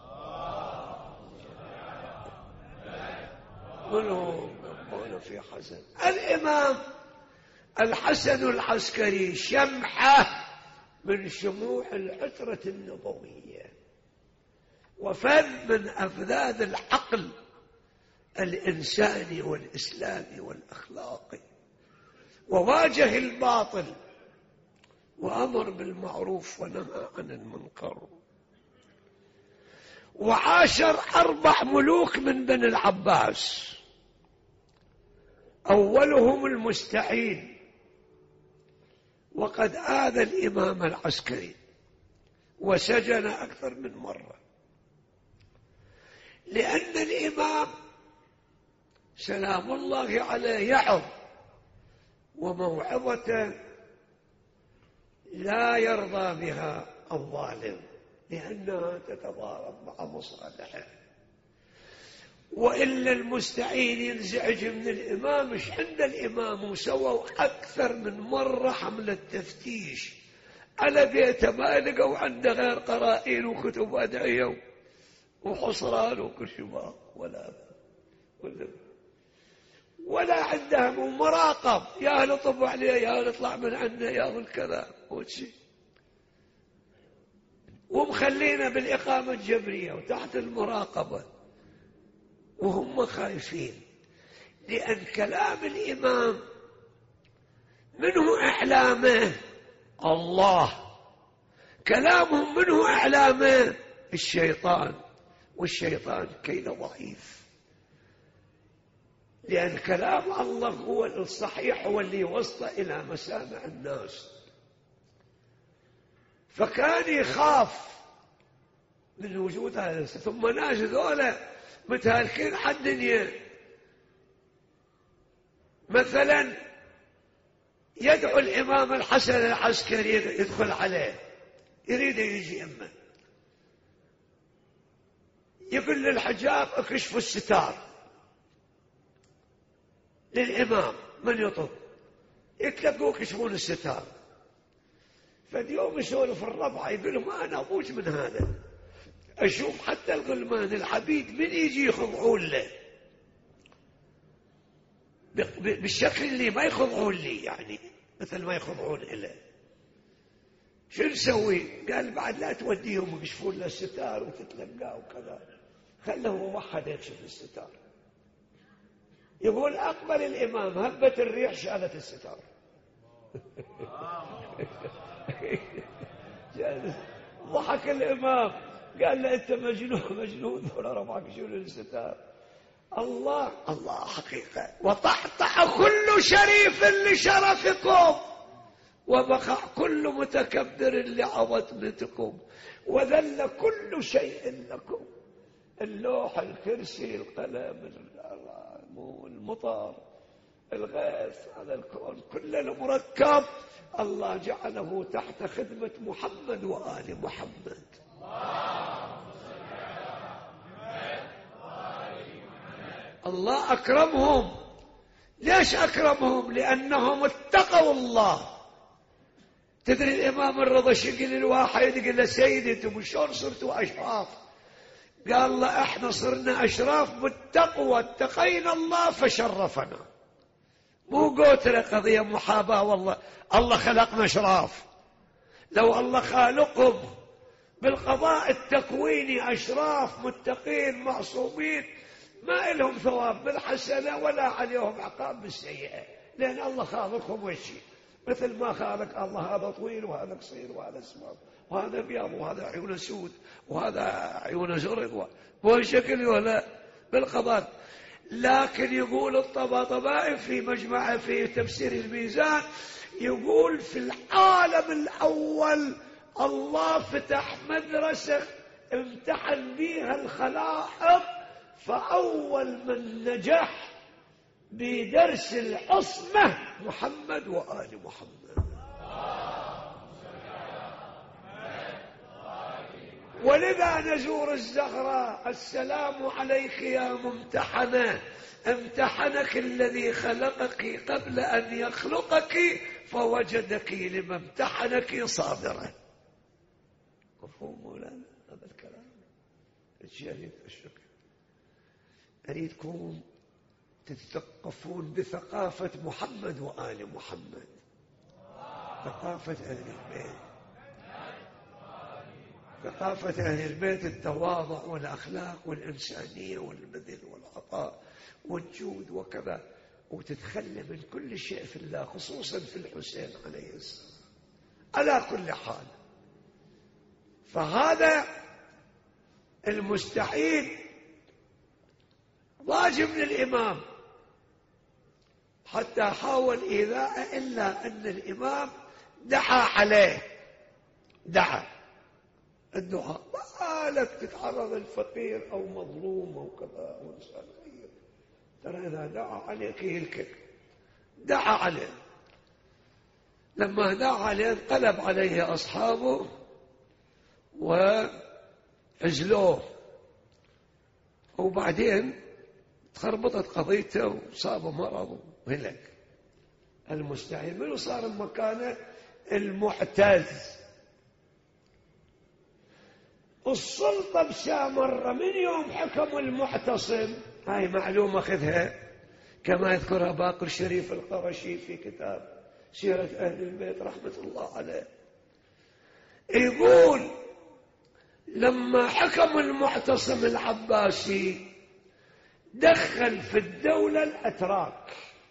قلهم يبقون في حزن. الإمام الحسن العسكري شمحة من شموع العترة النبوية، وفذ من أفذاذ العقل الإنساني والإسلامي والأخلاقي، وواجه الباطل وأمر بالمعروف ونهى عن المنكر، وعاشر 4 ملوك من بني العباس، أولهم المستعين، وقد آذى الإمام العسكري وسجن أكثر من مرة، لأن الإمام سلام الله عليه يعظ، وموعظة لا يرضى بها الظالم لأنها تتضارب مع مصالحه. وإلا المستعين ينزعج من الإمام. مش عند الإمام وسووا أكثر من مرة حملة تفتيش على بيته، ما لقوا عنده غير قرائن وكتب أدعية وحصران وكل شيء، ولا عندهم مراقب، يا أهل طب عليه، يا أهل اطلع من عنده، يا أهل كذا وشي، ومخلينا بالإقامة الجبرية وتحت المراقبة وهم خايفين. لأن كلام الإمام منه إعلامه الله، كلامهم منه إعلامه الشيطان، والشيطان كيد ضعيف. لأن كلام الله هو الصحيح، هو اللي يوصل إلى مسامع الناس. فكان يخاف من وجود هذا. ثم ناس ذولا متهالكين على الدنيا، مثلا يدعو الإمام الحسن العسكري يدخل عليه، يريد يجي يمه، يقول للحجاب اكشفوا الستار للإمام، من يطب يتلقوا يكشفون الستار. فاليوم يسولف الربع يقول لهم أنا أبوج من هذا، أشوف حتى الغلمان العبيد من يجي يخضعون له بالشكل اللي ما يخضعون لي، يعني مثل ما يخضعون إله. شو نسوي؟ قال بعد لا توديهم يكشفون له الستار وتتلقاه وكذا، خله موحد يكشف الستار. يقول أقبل الإمام، هبت الريح شالت الستار. ضحك الإمام قال له أنت مجنون ولا ربعك شو الستار. الله حقيقة. وطحطح كل شريف لشرفكم، وبقع كل متكبر لعظمتكم، وذل كل شيء لكم، اللوح، الكرسي، القلم، المطر، الغيث، هذا الكون كله مركب الله جعله تحت خدمة محمد وآل محمد. الله أكرمهم. ليش أكرمهم؟ لأنهم اتقوا الله. تدري الإمام الرضا شقل الواحد يقول له سيدي انتم شلون صرتوا أشراف؟ قال له احنا صرنا أشراف بالتقوى، اتقينا الله فشرفنا، مو قوتنا قضية محاباة. والله الله خلقنا أشراف. لو الله خالقهم بالقضاء التكويني أشراف متقين معصومين، ما لهم ثواب بالحسنة ولا عليهم عقاب بالسيئة، لأن الله خالقهم وشي، مثل ما خالق الله هذا طويل وهذا قصير وهذا اسمر وهذا أبيض وهذا عيونه سود وهذا عيونه زرق وشكل ولا بالقضاء. لكن يقول الطباطبائي في مجمع في تفسير الميزان، يقول في العالم الأول الله فتح مدرسة امتحن بها الخلائق، فأول من نجح بدرس العصمة محمد وآل محمد. ولذا نزور الزهراء: السلام عليك يا ممتحنة، امتحنك الذي خلقك قبل أن يخلقك فوجدك لما امتحنك صابرا. مفهوم مولانا هذا الكلام؟ الجليل الشكر. أريدكم تتثقفون بثقافة محمد وآل محمد، ثقافة أهل البيت، ثقافة أهل البيت، التواضع والأخلاق والإنسانية والبذل والعطاء والجود وكذا، وتتخلى من كل شيء في الله، خصوصا في الحسين عليه السلام على كل حال. فهذا المستحيل واجب للإمام، حتى حاول إيذاءه، إلا أن الإمام دعا عليه، دعا الدعاء، ما لك تتعرض الفقير أو مظلوم أو كذا أو إنسان غير، ترى إذا دعا عليك يلكك، دعا عليه. لما دعا عليه انقلب عليه أصحابه وعزلوه، وبعدين تخربطت قضيته وصابه مرض وهلك. المستحيل منه صار مكانه المعتز. السلطة بسامرة من يوم حكم المعتصم، هاي معلومة خذها كما يذكرها باقر الشريف القرشي في كتاب سيرة أهل البيت رحمة الله عليه، يقول لما حكم المعتصم العباسي دخل في الدولة الأتراك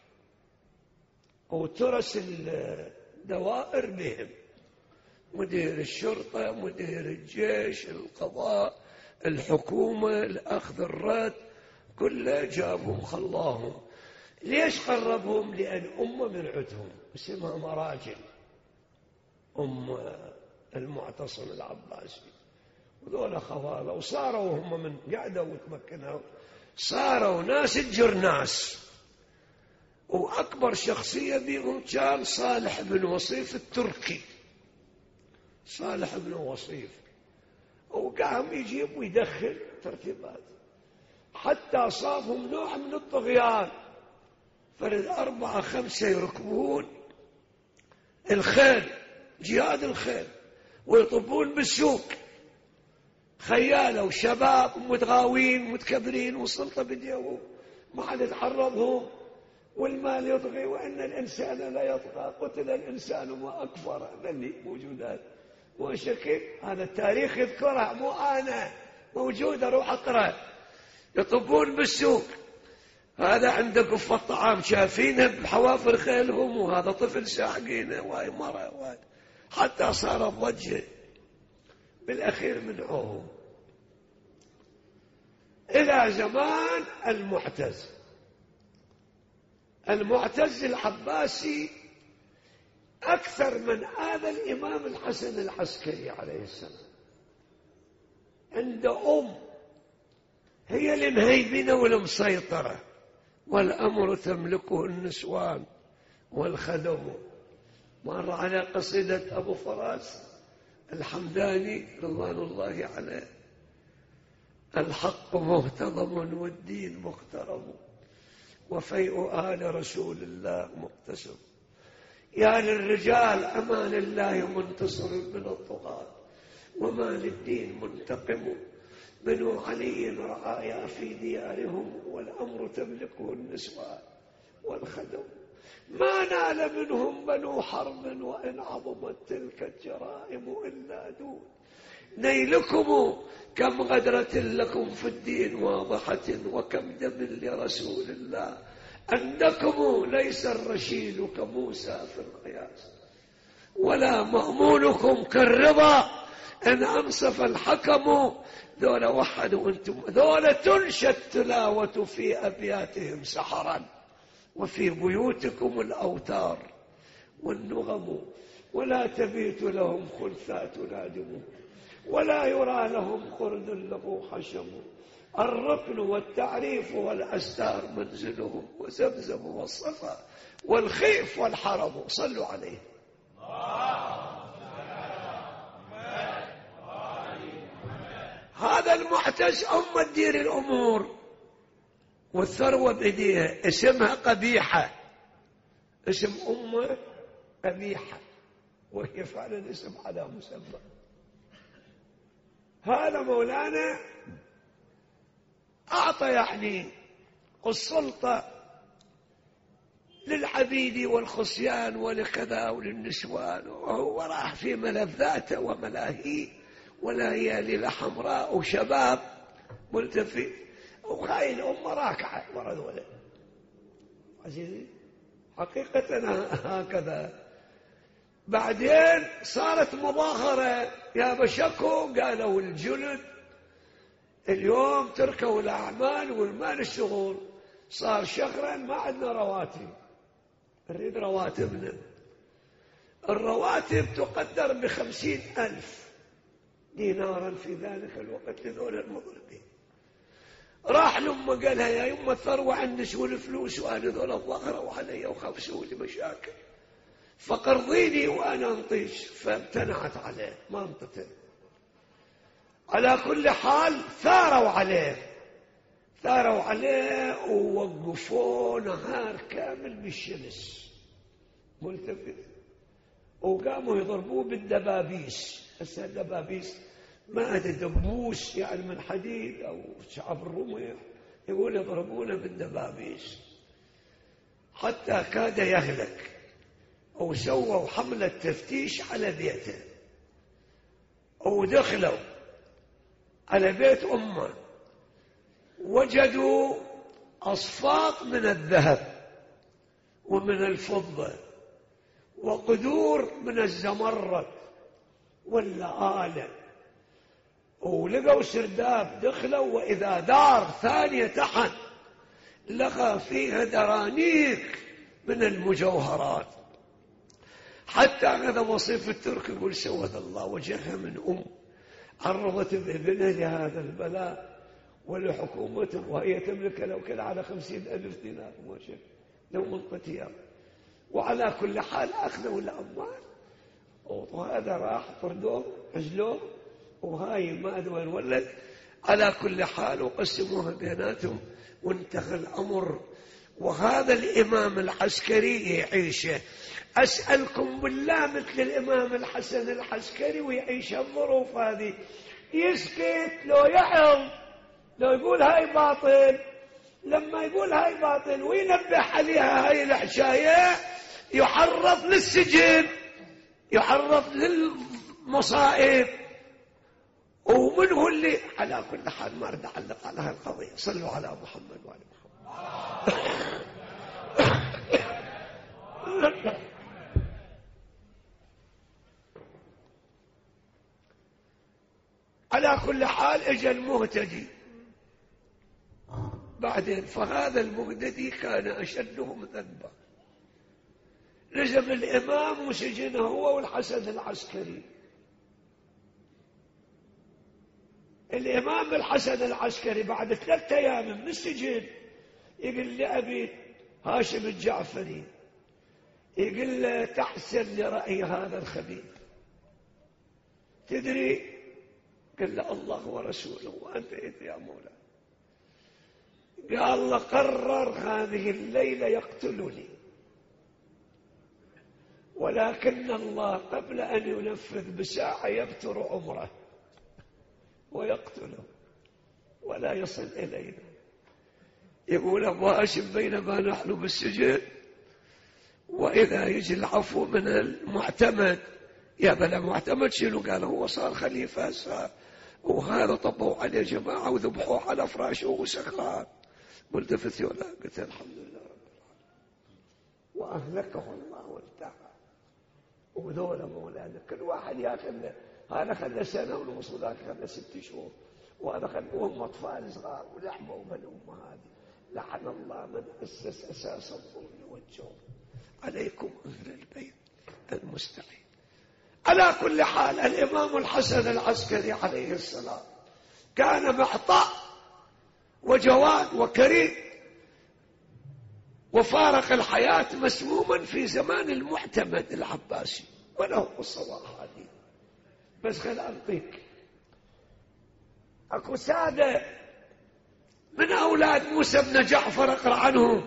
وترس الدوائر بهم، مدير الشرطة، مدير الجيش، القضاء، الحكومة، الأخذ الرد، كله جابهم خلاهم. ليش قربهم؟ لأن أمه من عدهم اسمها مراجل، أم المعتصم العباسي، وذولا خواله، وصاروا هم من قعدوا وتمكنوا، صاروا ناس تجر ناس. وأكبر شخصية بهم كان صالح بن وصيف التركي، صالح بن وصيف، وقام يجيب ويدخل ترتيبات، حتى صابهم نوع من الطغيان. فرد 4 5 يركبون الخيل، جياد الخيل، ويطبون بالسوق، خيالة وشباب متغاوين متكبرين، والسلطة بديهم ما حد يتعرضهم، والمال يطغي، وإن الإنسان لا يطغى، قتل الإنسان ما أكفر. ذني موجودات وشكل، هذا التاريخ يذكرها مو أنا، موجودة، روح أقرأ. يطبون بالسوق، هذا عنده قفة طعام شافينه بحوافر خيلهم، وهذا طفل ساحقينه، وهي مرة وهي، حتى صارت ضجة. بالأخير منعوهم إلى زمان المعتز العباسي أكثر من آذى الإمام الحسن العسكري عليه السلام. عنده هي المهيمنة والمسيطرة، والأمر تملكه النسوان والخدم. مر على قصيدة أبو فراس الحمداني رضوان الله عليه: الحق مهتضم والدين مقترب، وفيء آل رسول الله مقتسم. يا للرجال أمان الله منتصر من الطغاة، وما للدين منتقم. بنو علي رعايا في ديارهم، والأمر تملكه النسوان والخدم. ما نال منهم بنو حرب، وإن عظمت تلك الجرائم إلا دون. نيلكم كم غدرة لكم في الدين واضحة، وكم دم لرسول الله، أنكم ليس الرشيد كموسى في القياس، ولا مأمونكم كالرضا إن أنصف الحكم. ذولا وحدوا أنتم، ذولا تنشى التلاوة في أبياتهم سحرا، وفي بيوتكم الأوتار والنغم، ولا تبيت لهم خلفات نادم، ولا يرى لهم قرد له حشم. الركن والتعريف والأستار منزلهم، وزمزم والصفا والخيف والحرم. صلوا عليه. هذا المعتز تدير الأمور، والثروة بيديها. اسمها قبيحة، اسم أمه قبيحة، وهي فعلا اسم على مسمى. هذا مولانا أعطى يعني السلطة للعبيد والخصيان ولكذا وللنسوان، وهو راح في ملذاته وملاهيه وليالي حمراء وشباب ملتفت، وخاي الأمة راكعة ورا ذولا. عزيزي حقيقة هكذا. بعدين صارت مظاهرة، يا بشكو قالوا الجلد اليوم تركوا الأعمال والمال الشغل، صار شهرا ما عندنا رواتب، نريد رواتبنا. الرواتب تقدر ب50,000 دينارا في ذلك الوقت لذول المضربين. راح لأمه قالها يا يمه الثروة عندك والفلوس، وأنا ذول الظهر وعلي وخافسوا لي مشاكل، فقرضيني وأنا أنطيش. فامتنعت عليه، ما انطته. على كل حال ثاروا عليه ووقفوه نهار كامل بالشمس ملتفت، وقاموا يضربوه بالدبابيس. هسه الدبابيس ما أدري دبوس يعني من حديد أو شعب الرمح، يقول يضربونه بالدبابيس حتى كاد يهلك. وسووا حملة تفتيش على بيته، ودخلوا على بيت أمه، وجدوا أصفاط من الذهب ومن الفضة وقدور من الزمرد واللآلئ، ولقوا سرداب. دخلوا وإذا دار ثانية تحت لقى فيها درانيك من المجوهرات، حتى هذا وصيف الترك يقول سود الله وجهها من عرضت بابنها لهذا البلاء ولحكومته، وهي تملك لو كان على 50,000 دينار ما شاء لو منقتها. وعلى كل حال أخذوا الأموال، وهذا راح طردوه عزلوه، وهاي ما أدري وين ولد. على كل حال وقسموها بيناتهم وانتهى الأمر. وهذا الإمام العسكري يعيشه. أسألكم بالله مثل الإمام الحسن العسكري ويعيش الظروف هذه، يسكت لو يعظ، لو يقول هاي باطل، لما يقول هاي باطل وينبه عليها هاي الحشاية يحرض للسجن، يحرض للمصائب. ومن هو اللي على كل حال ما أريد أعلق على هالقضية. صلوا على محمد وعلى محمد. على كل حال اجى المهتدي بعدين، فهذا المهتدي كان أشدهم ذنبا، لزم الإمام وسجنه هو والحسن العسكري. الإمام الحسن العسكري بعد 3 أيام من السجن يقول لأبي هاشم الجعفري، يقول له تحسن لرأي هذا الخبيث، تدري؟ قال له الله ورسوله وأنت يا مولاي. قال له قرر هذه الليلة يقتلني، ولكن الله قبل أن ينفذ بساعة يبتر عمره ويقتله ولا يصل إلينا. يقول أبو هاشم بينما نحن بالسجن، وإذا يجي العفو من المعتمد يا بلا معتمد شنو؟ قال هو صار خليفة وهذا طبوا عليه جماعة وذبحوه على فراشه وسكران. قلت في الثولا قلت الحمد لله رب العالمين وأهلكه الله وانتهى. وذولا مولانا كل واحد ياخذ له، هذا خلى سنة ونص وذاك خلى 6 شهور وهذا خلى وهم أطفال صغار ولحموا بالأمة هذه. لعن الله من أسس أساس الظلم والجور. عليكم أهل البيت المستعين. على كل حال الإمام الحسن العسكري عليه السلام كان معطاء وجواد وكريم، وفارق الحياة مسموما في زمان المعتمد العباسي، وله قصة هذه بس خل ألقيك. أكو سادة من أولاد موسى بن جعفر أقرأ عنهم: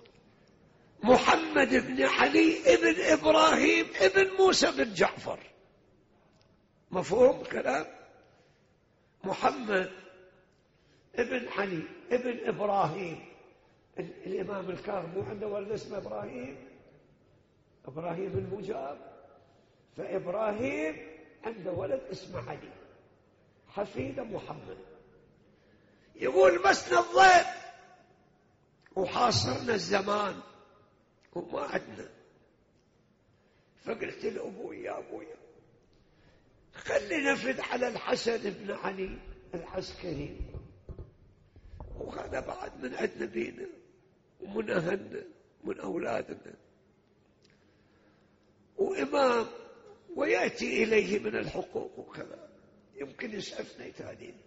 محمد بن علي ابن إبراهيم ابن موسى بن جعفر. مفهوم كلام؟ محمد ابن علي ابن إبراهيم. الإمام الكاظم مو عنده ولد اسمه إبراهيم المجاب، فإبراهيم عنده ولد اسمه علي حفيد محمد. يقول مسنا الضيف وحاصرنا الزمان وما عدنا، فقلت لأبوي يا أبوي خلي نفد على الحسن بن علي العسكري، وهذا بعد من عندنا بينا ومن أهلنا من أولادنا وإمام، ويأتي إليه من الحقوق وكذا، يمكن يسعفنا يتهدين.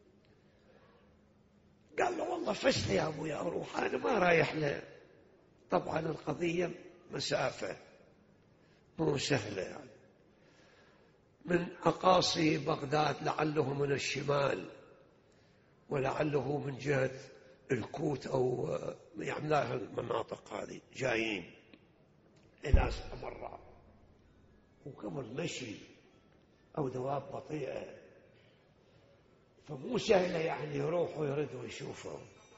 قال له والله فشل يا أبويا أروح، أنا ما رايح له. طبعا القضية مسافة مو سهلة يعني، من أقاصي بغداد لعله من الشمال ولعله من جهة الكوت أو يعني لا المناطق هذه جايين إلى سمراء، وكمل مشي أو دواب بطيئة، فمو سهلة يعني يروح ويرد ويشوفه.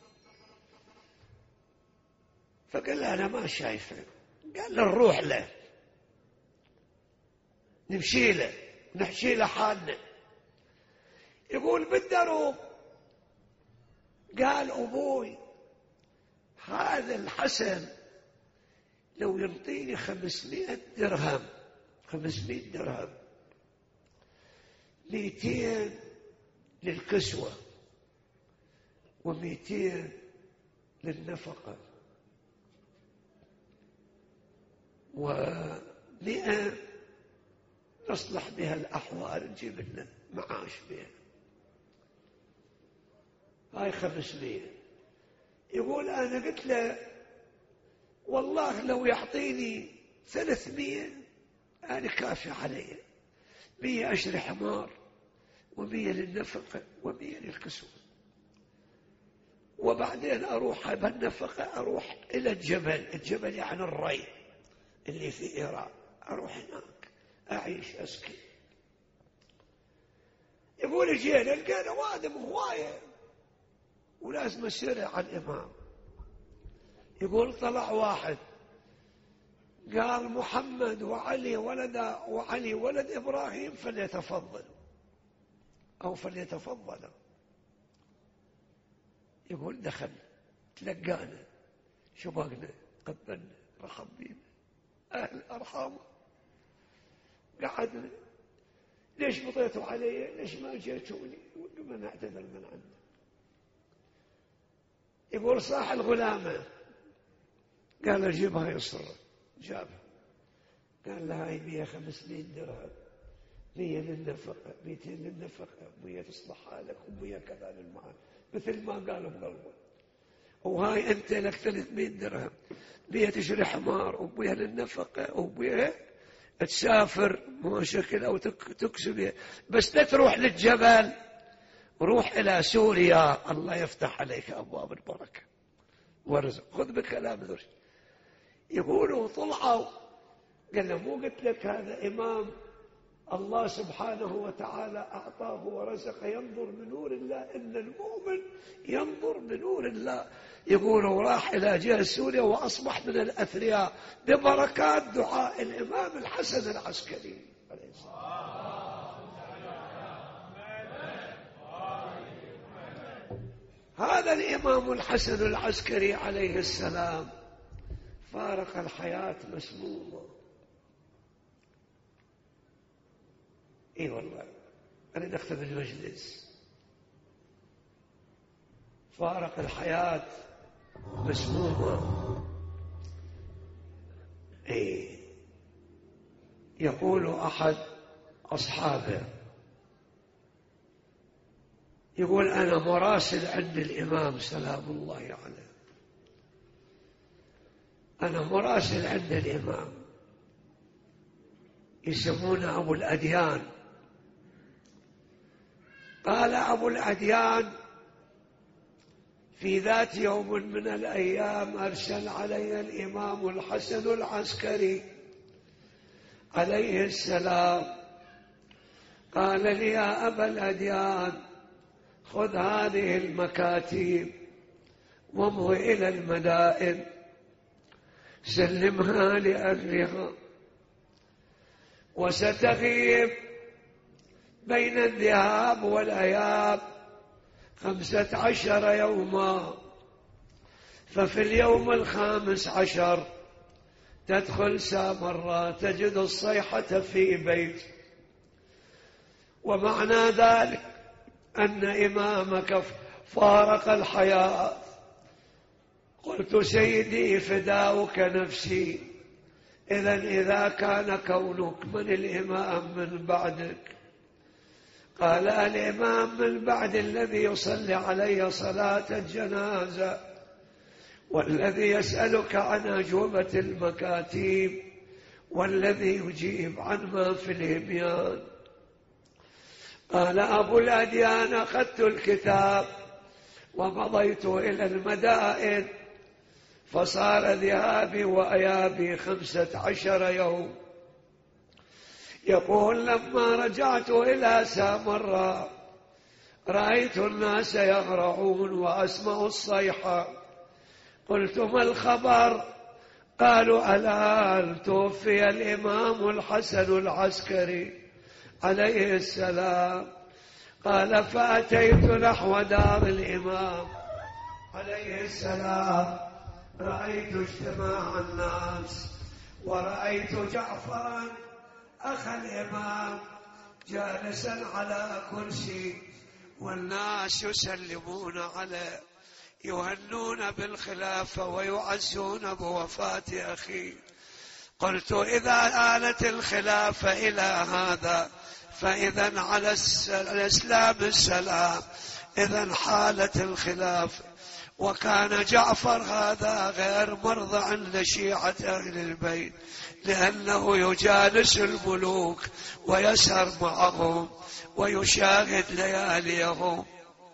فقال له أنا ما شايفه. قال له نروح له نمشي له نحشي له حالنا. يقول بالدروب قال أبوي هذا الحسن لو ينطيني 500 درهم 500 درهم 200 للكسوة و200 للنفقة و100 نصلح بها الأحوال نجيب لنا معاش بها، هاي 500. يقول أنا قلت له والله لو يعطيني 300 أنا كافي علي، 100 أشري حمار و100 للنفقة و100 للكسوة، وبعدين أروح بالنفقة أروح إلى الجبل يعني الري اللي في إيران، أروح هناك أعيش أسكن. يقول جينا لقينا وادم هواية ولازم أسير على الإمام. يقول طلع واحد قال محمد وعلي ولد إبراهيم فليتفضل أو فليتفضل. يقول دخل تلقانا شبقنا قبلنا رحب بينا أهل أرحامه، قعدنا ليش بطيتوا علي ليش ما جيتوني؟ قلنا نعتذر من عنده. يقول صاح الغلامة قال جيبها يسر، جابها قال لها هاي 100 500 درهم 100 للنفقة 200 للنفقة 100 تصلح حالك و100 كذا للمال مثل ما قالوا بقلبه، وهاي أنت لك 300 درهم 100 تشري حمار و100 للنفقة و100 تسافر مو شكل أو تكسب، بس لا تروح للجبل، روح إلى سوريا الله يفتح عليك أبواب البركة ورزق. خذ بكلام ذري. يقولوا طلعوا قال له مو قلت لك هذا إمام الله سبحانه وتعالى أعطاه ورزق ينظر بنور الله، إن المؤمن ينظر بنور الله. يقولوا راح إلى جهة سوريا وأصبح من الأثرياء ببركات دعاء الإمام الحسن العسكري عليه هذا الإمام الحسن العسكري عليه السلام فارق الحياة مسموما. اي والله أنا نختم المجلس. فارق الحياة مسموما. اي يقول أحد أصحابه، يقول أنا مراسل عند الإمام سلام الله عليه، أنا مراسل عند الإمام، يسمونه أبو الأديان. قال أبو الأديان في ذات يوم من الأيام أرسل علي الإمام الحسن العسكري عليه السلام، قال لي يا أبا الأديان خذ هذه المكاتيب وامض إلى المدائن سلمها لأهلها، وستغيب بين الذهاب والإياب 15 يوما، ففي اليوم 15 تدخل سامراء تجد الصيحة في بيت، ومعنى ذلك أن إمامك فارق الحياة. قلت سيدي فداؤك نفسي، إذا كان كونك من الإمام من بعدك؟ قال الإمام من بعد الذي يصلي علي صلاة الجنازة، والذي يسألك عن أجوبة المكاتيب، والذي يجيب عن ما في الهميان. قال أبو الأديان أخذت الكتاب ومضيت إلى المدائن، فصار ذهابي وأيابي 15 يوم. يقول لما رجعت إلى سامراء رأيت الناس يغرعون وأسمع الصيحة، قلت ما الخبر؟ قالوا الآن توفي الإمام الحسن العسكري عليه السلام. قال فأتيت نحو دار الإمام عليه السلام، رأيت اجتماع الناس، ورأيت جعفرا أخا الإمام جالسا على كرسي، والناس يسلمون عليه، يهنون بالخلافة ويعزون بوفاة أخيه. قلت إذا آلت الخلافة إلى هذا فإذا على الإسلام السلام، إذا حالت الخلافة. وكان جعفر هذا غير مرضع لشيعة أهل البيت، لأنه يجالس الملوك ويسهر معهم ويشاهد لياليهم.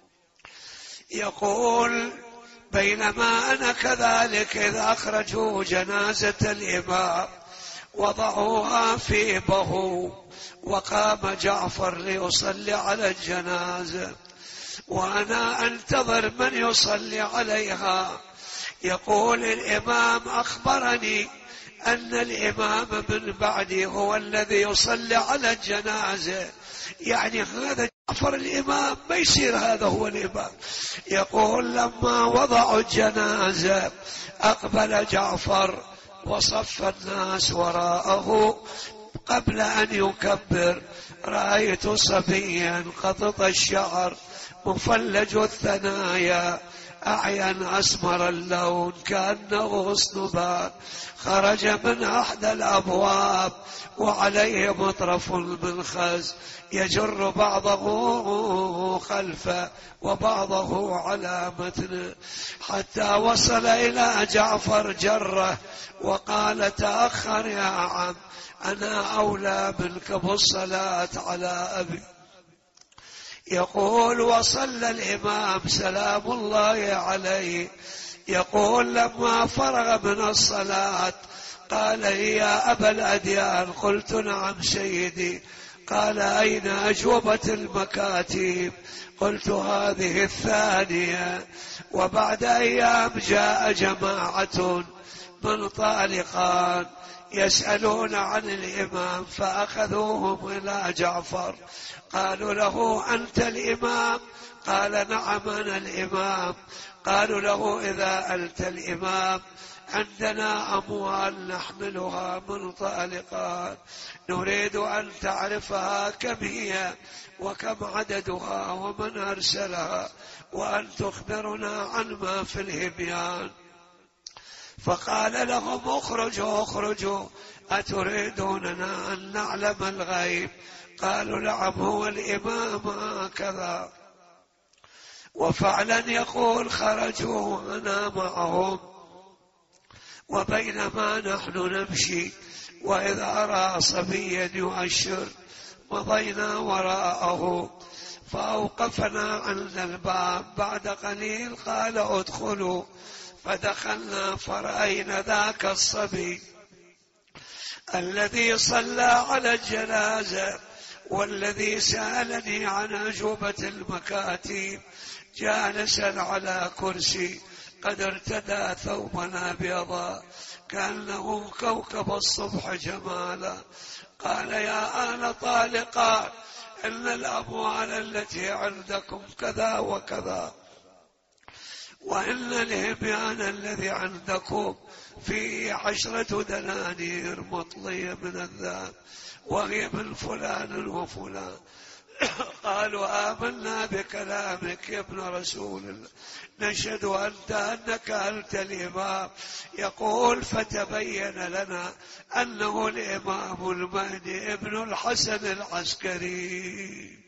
يقول بينما أنا كذلك إذ أخرجوا جنازة الإمام وضعوها في بهو، وقام جعفر ليصلي على الجنازة وأنا أنتظر من يصلي عليها. يقول الإمام أخبرني أن الإمام من بعدي هو الذي يصلي على الجنازة، يعني هذا جعفر الإمام ما يصير هذا هو الإمام. يقول لما وضعوا الجنازة أقبل جعفر وصف الناس وراءه، قبل أن يكبر رأيت صبيا قطط الشعر مفلج الثنايا أعين أسمر اللون كأنه غصنبان، خرج من أحدى الأبواب وعليه مطرف من خز يجر بعضه خلفه وبعضه على متنه، حتى وصل إلى جعفر جره وقال تأخر يا عم، أنا أولى منك بالصلاة على أبي. يقول وصلى الإمام سلام الله عليه. يقول لما فرغ من الصلاة قال لي يا أبا الأديان، قلت نعم سيدي. قال أين أجوبة المكاتب؟ قلت هذه الثانية. وبعد أيام جاء جماعة من طالقان يسألون عن الإمام، فأخذوهم إلى جعفر، قالوا له: أنت الإمام؟ قال: نعم أنا الإمام. قالوا له: إذا أنت الإمام عندنا أموال نحملها منطلقات، نريد أن تعرفها كم هي وكم عددها ومن أرسلها، وأن تخبرنا عن ما في الهميان. فقال لهم: اخرجوا اخرجوا، أتريدوننا أن نعلم الغيب؟ قالوا: نعم هو الإمام هكذا. وفعلا يقول: خرجوا وأنا معهم، وبينما نحن نمشي وإذا أرى صبيا يؤشر مضينا وراءه، فأوقفنا عند الباب. بعد قليل قال: ادخلوا. فدخلنا فرأينا ذاك الصبي الذي صلى على الجنازة والذي سألني عن أجوبة المكاتب جالسا على كرسي قد ارتدى ثوبا أبيضا كأنه كوكب الصبح جمالا. قال: يا آل طالقات، إن الأموال التي عندكم كذا وكذا، وإن الهميان الذي عندكم فيه 10 دنانير مطلية من الذهب، وهي من فلان وفلان. قالوا: آمنا بكلامك يا ابن رسول الله، نشهد أنك أنت الإمام. يقول: فتبين لنا أنه الإمام المهدي ابن الحسن العسكري.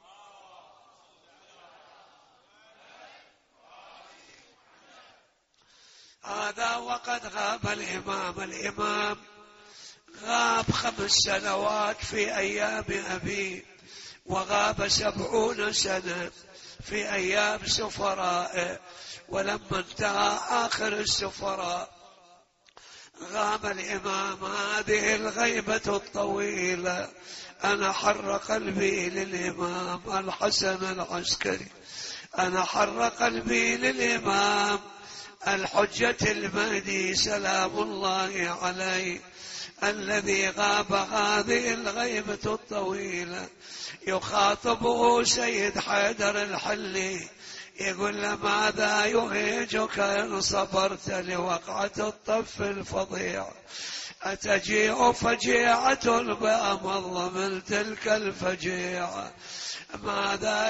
هذا وقد غاب الإمام غاب 5 سنوات في أيام أبيه، وغاب 70 سنة في أيام سفرائه. ولما انتهى آخر السفراء غاب الإمام. هذه الغيبة الطويلة أنا حر قلبي للإمام الحسن العسكري، أنا حر قلبي للإمام الحجة المهدي سلام الله عليه، الذي غاب هذه الغيبة الطويلة. يخاطبه سيد حيدر الحلي، يقول له: ماذا يهيجك إن صبرت لوقعة الطف الفظيع؟ أتجيء فجيعة بأمض من تلك الفجيعة؟ ماذا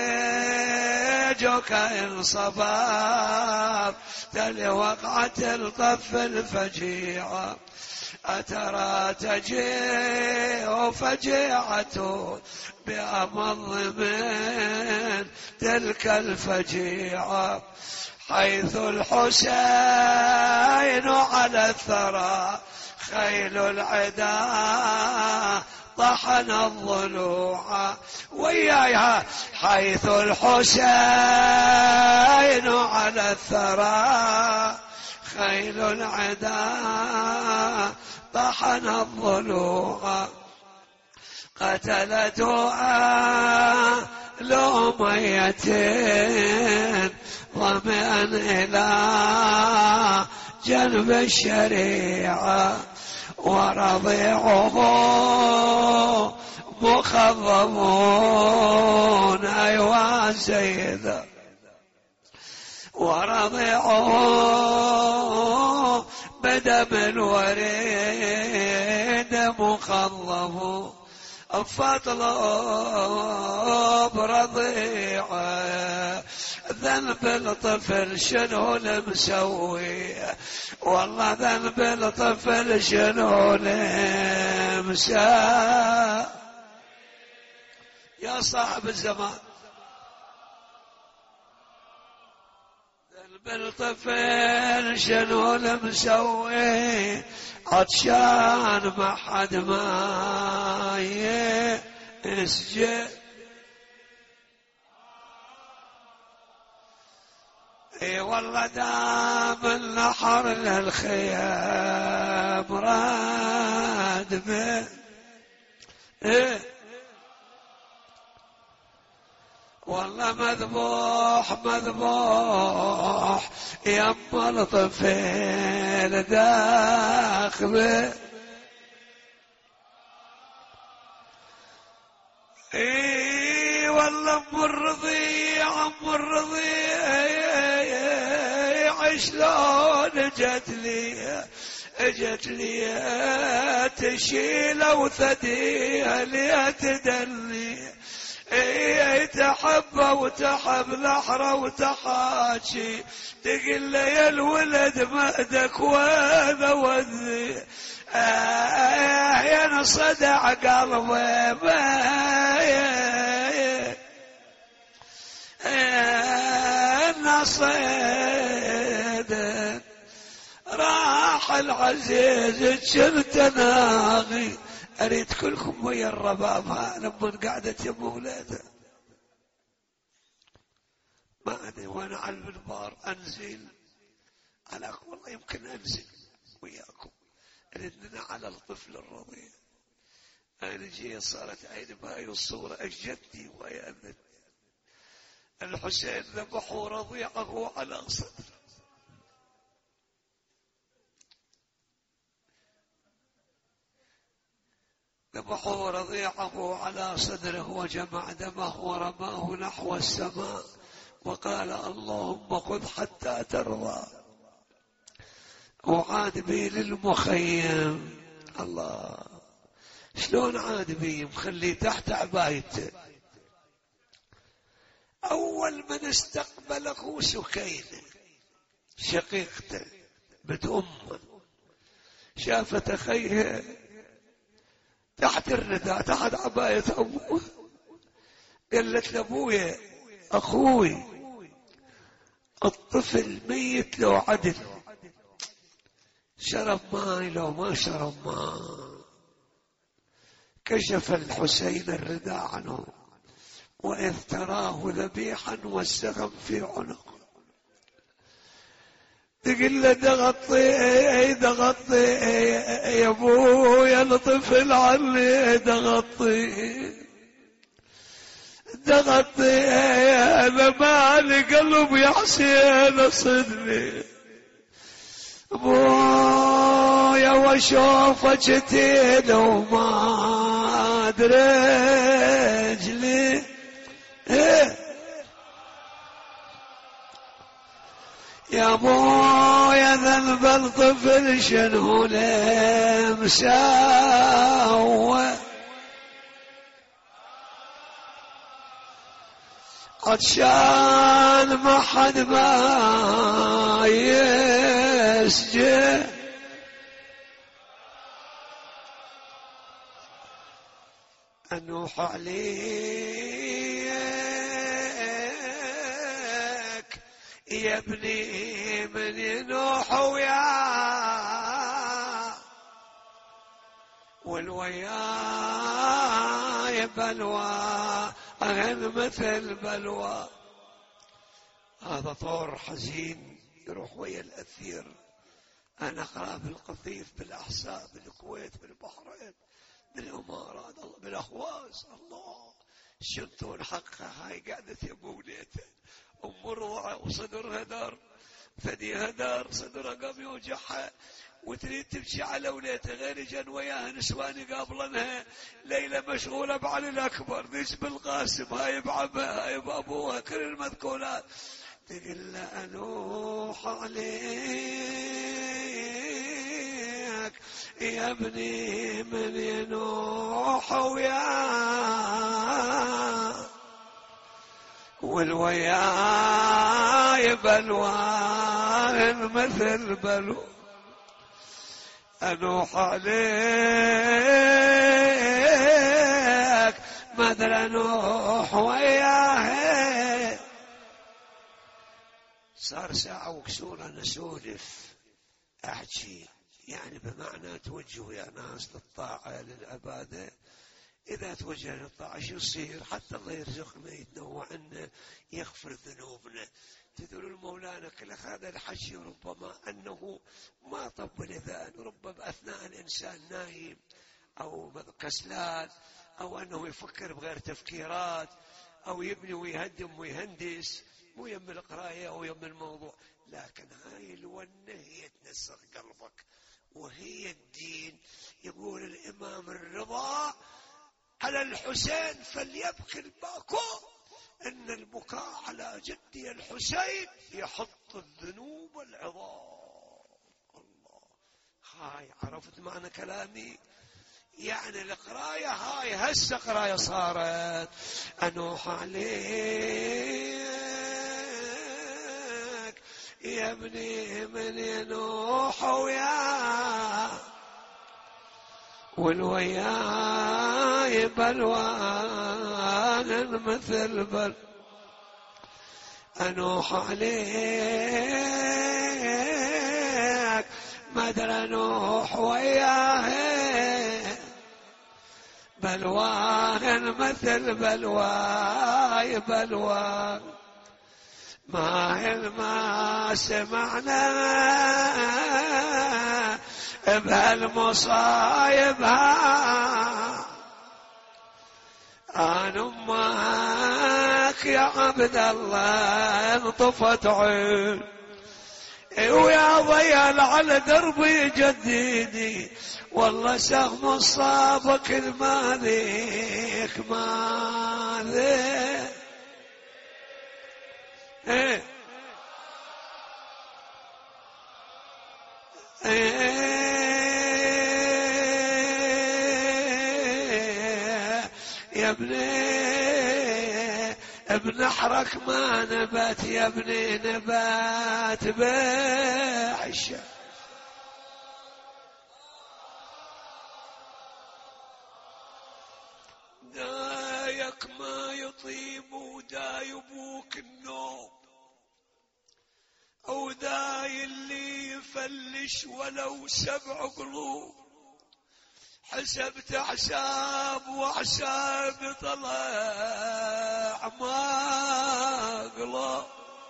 يهيجك إن صبرت لوقعة الطف الفجيعة؟ أترى تجيء فجيعة بأمض من تلك الفجيعة، حيث الحسين على الثرى خيل العدا طحن الضلوع. وياها: حيث الحسين على الثرى خيل العدا طحن الضلوع، قتلته آل أمية ظمئا إلى جنب الشريعة، ورضيعه مخضبون. أيها سيدا، ورضيعه بدم الوريد مخضب، فاطلب رضيعه. ذنب الطفل شنو المسوي؟ والله ذنب الطفل شنو المسوي؟ يا صاحب الزمان، ذنب الطفل شنو المسوي؟ عطشان ما حد ما يسجد. اي والله دام النحر للخيام راد به. والله مذبوح مذبوح يم الطفل داخله. اي والله ام الرضيع ام الرضيع شلون اجت لي تشيل وثديها لي تدلي. اي تحب وتحب الأحرى وتحاكي تقول لي يا الولد مهدك وانا وذي يا صدع قلبي نصيد راح العزيز كنت ناغي. اريد كلكم ويا الرباب لما قعدت يا مولاده ما ادري وانا على المنبر انزل على والله يمكن انزل وياكم لاننا على الطفل الرضيع. انا جي صارت عيني بهاي الصوره اجدتي ويا الحسين ذبحوا رضيعه على صدره. ذبحوا رضيعه على صدره وجمع دمه ورماه نحو السماء وقال اللهم خذ حتى ترضى. وعاد بي للمخيم. الله شلون عاد بي مخلي تحت عبايته. اول من استقبله سكينة شقيقته بنت امه شافت اخيها تحت الرداء تحت عباية أبوه. قالت لأبويا أخوي الطفل ميت لو عدل شرب ماي لو ما شرب ماي. كشف الحسين الرداء عنه وإذ تراه ذبيحا والسهم في عنقه. تقول له دغطي يا ابويا الطفل عني دغطي انا مالي قلب يا حسين صدني ابويا واشوفك تين وما ادري رجلي يا ابويا ذنب الطفل شنو له مساوى عطشان ما حد ما يسجي انوح عليك يا ابني من ينوح وياه والوياي بلوى أهل مثل بلوى. هذا طور حزين يروح ويا الأثير. أنا أقرأ بالقطيف بالأحساء بالكويت بالبحرين بالإمارات بالأخواز. الله شنطون حقها هاي قعدت يا بوليته أم رضعة وصدرها دار ثديها دار صدرها قام يوجعها وتريد تمشي على وليتها غير جن وياها نسوان يقابلنها. ليلة مشغولة بعلي الأكبر ذيش بالقاسم هاي بعمها هاي بأبوها كل المذكورات. تقول له أنوح عليك يا ابني من ينوح وياه والوياي بلوان مثل بلو. أنوح عليك ما ادري أنوح وياه. صار ساعة وكسور أنا أسولف أحكي يعني بمعنى توجه يا ناس للطاعة للعبادة. إذا توجه للطاعة شو يصير حتى الله يرزقنا يتنوع عنا يغفر ذنوبنا. تدرون مولانا كل هذا الحكي ربما أنه ما طب الأذان ربما أثناء الإنسان نايم أو كسلان أو أنه يفكر بغير تفكيرات أو يبني ويهدم ويهندس مو يم القراية أو يم الموضوع. لكن هاي الونة هي تنسخ قلبك وهي الدين. يقول الإمام الرضا على الحسين فليبكي الباكو، إن البكاء على جدي الحسين يحط الذنوب العظام. الله، هاي عرفت معنى كلامي؟ يعني القراية هاي هسه قراية صارت. أنوح عليك يا ابني من ينوح وياه، والوياي بلوان مثل بل. أنوح عليك ما ادري انوح وياه، بلوان مثل بلواي بلوان، ما سمعنا بهالمصايب عن امك يا عبد الله انطفت عين، ويا ضيال على دربي جديدي والله سهم الصابك الماذيك ماذيك. يا ابني بنحرك ما نبات، يا ابني نبات بعشة. دايك ما يطيب ودايبوك النوم، أو داي اللي يفلش ولو 7 قلوب. حسبت حساب وحساب طلع ما قلب.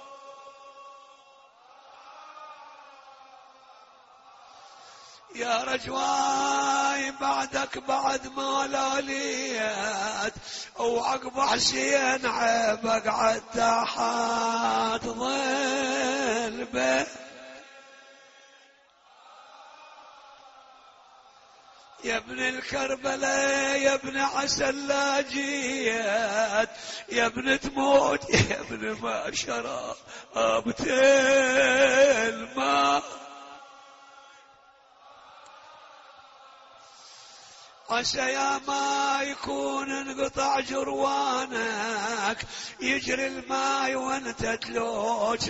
يا رجواي بعدك بعد ما لاليت، وعقب حسين عيبك عالتاحات ظل به. يا ابن الكربلاء يا ابن عسل لا جيت، يا ابن تموت يا ابن ما شربت الماء. عسى يا ما يكون انقطع جروانك، يجري الماي وانت تلوج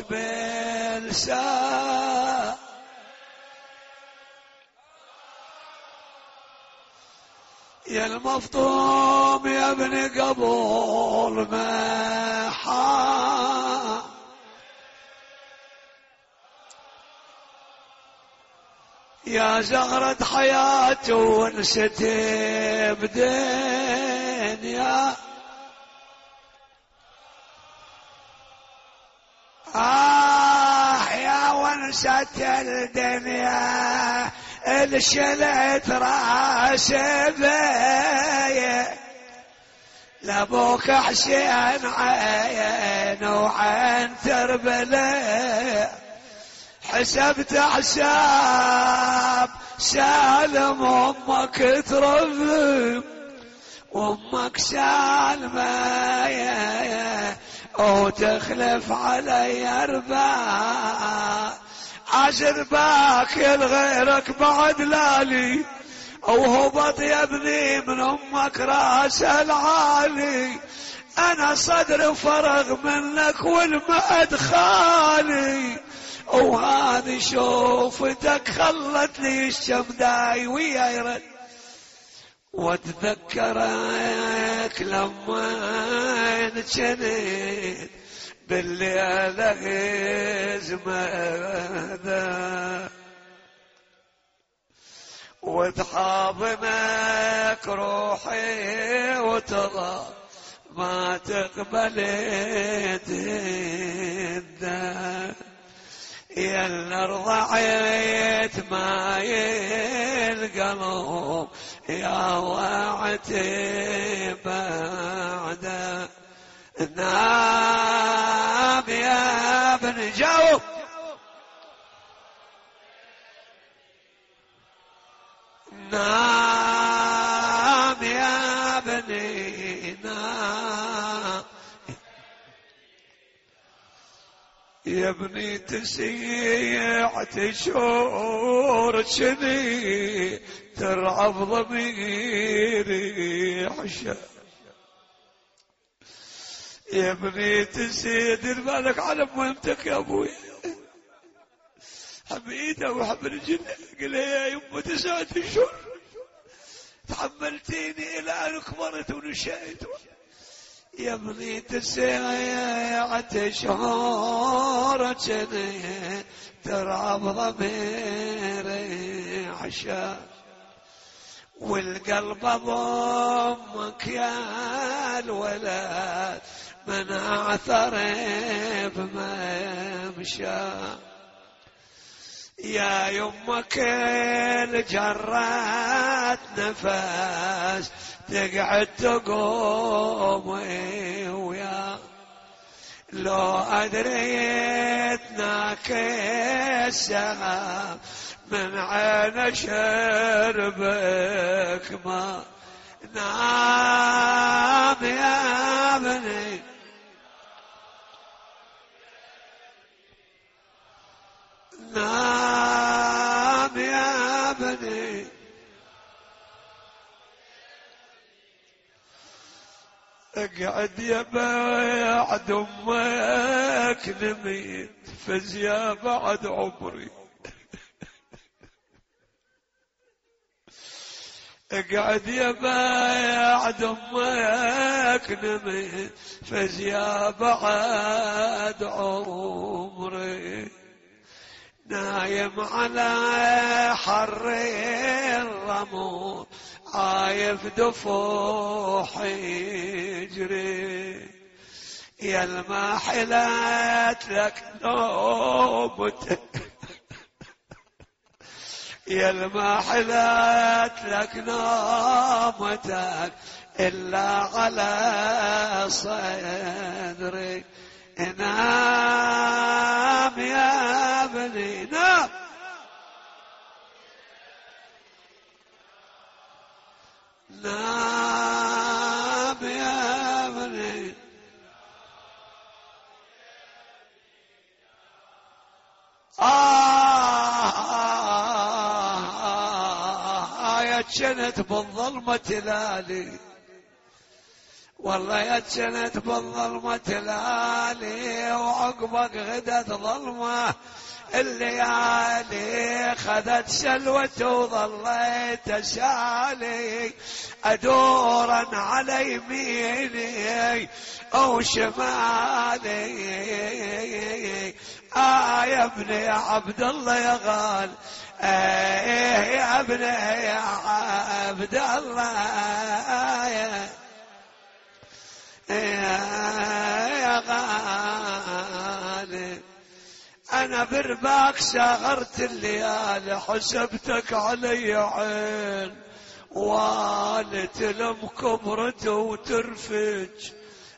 بالساء. يا المفطوم يا ابن قبول محا، يا زهرة حياته ونست بدنيا. يا ونسة الدنيا الشلت راس بيه، لابوك حسين عين وعين تربله. حسبت حساب سالم امك تربي، وامك سالمه وتخلف علي 4. عشر باكل غيرك بعد لالي، وهبط يا ابني من امك راس العالي. انا صدر فرغ منك والمأد خالي، وهذه شوفتك خلت لي الشمداي ويا يرد. واتذكرك لما انجنيت بالليل غزمة، وتحاضنك روحي وتضى ما تقبلت الدم. يا اللي رضعت ماي القلب يا وعتي بعده. نام يا ابن جاوب، نام يا ابني يا ابني تسيع تشور شني ترعب ضميري عشا. يا ابني تسيع دير بالك على مهمتك يا ابوي، حب ايده وحب رجله. قل يا يمه 9 اشهر تحملتيني الى ان كبرت ونشأت. يا ابني 9 اشهر جني ترعب ضميري عشا، والقلب ضمك يا الولد من اعثر بممشى. يا يمك الجرات نفس تقعد تقوم ويا، لو أدريتناك السهام من عين شربك ما نام يا بني. نام يا بني. اقعد يا بعد امك نميت فزيا بعد عمري. اقعد يا بعد امك نميت فزيا بعد عمري. نايم على حر الرمول عايف دفوع حجري. يا الما حلت لك نومتك، يا الما حلت لك نومتك إلا على صدري. نام يا بني نام. نام يا بني. يتشنت بالظلمة تلالي، والله يتشنت بالظلمة تلالي، وعقبك غدت ظلمة الليالي. خذت سلوته وظليت اسالي ادورا على يميني او شمالي. يا ابني يا عبد الله يا غال، يا ابني يا عبد الله يا غالي. أنا برباك ساغرت الليالي، حسبتك علي عين والت لم كبرت وترفج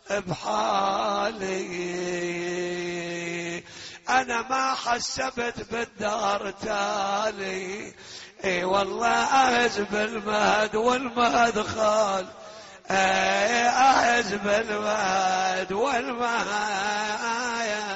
بحالي. أنا ما حسبت بالدار تالي، اي والله أهز بالمهد والمهد خال، أهز بالمهد والمهد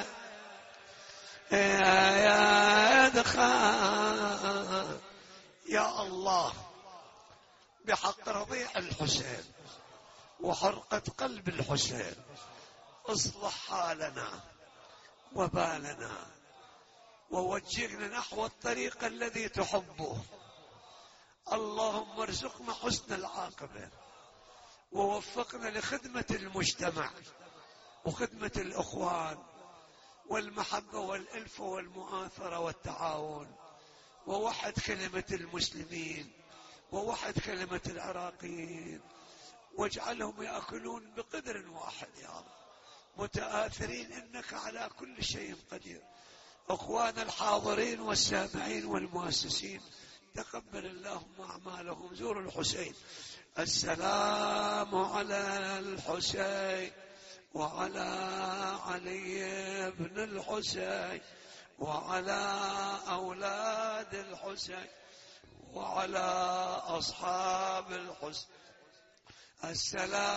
يا دخان. يا الله بحق رضيع الحسين وحرقة قلب الحسين اصلح حالنا وبالنا ووجهنا نحو الطريق الذي تحبه. اللهم ارزقنا حسن العاقبة ووفقنا لخدمة المجتمع وخدمة الأخوان والمحبة والألفة والمؤاثرة والتعاون، ووحد كلمة المسلمين ووحد كلمة العراقيين، واجعلهم يأكلون بقدر واحد يا رب متآثرين، إنك على كل شيء قدير. أخوان الحاضرين والسامعين والمؤسسين تقبل اللهم أعمالهم. زوروا الحسين. السلام على الحسين وعلى علي بن الحسين وعلى أولاد الحسين وعلى أصحاب الحسين.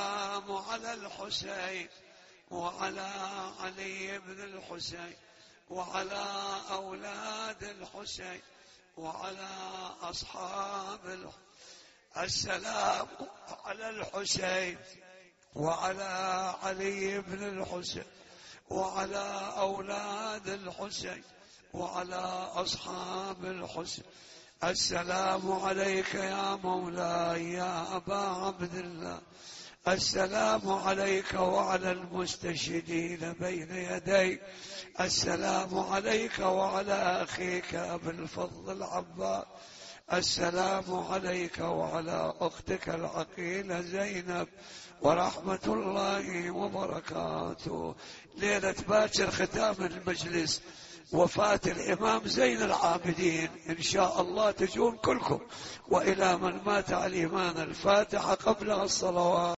السلام على الحسين وعلى علي بن الحسين وعلى أولاد الحسين وعلى أصحاب السلام على الحسين وعلى علي بن الحسين وعلى أولاد الحسين وعلى أصحاب الحسين. السلام عليك يا مولاي يا أبا عبد الله. السلام عليك وعلى المستشهدين بين يديك. السلام عليك وعلى أخيك أبي الفضل العباس. السلام عليك وعلى أختك العقيلة زينب ورحمة الله وبركاته. ليلة باكر ختام المجلس، وفاة الإمام زين العابدين، إن شاء الله تجون كلكم. وإلى من مات على الإيمان الفاتحة قبل الصلوات.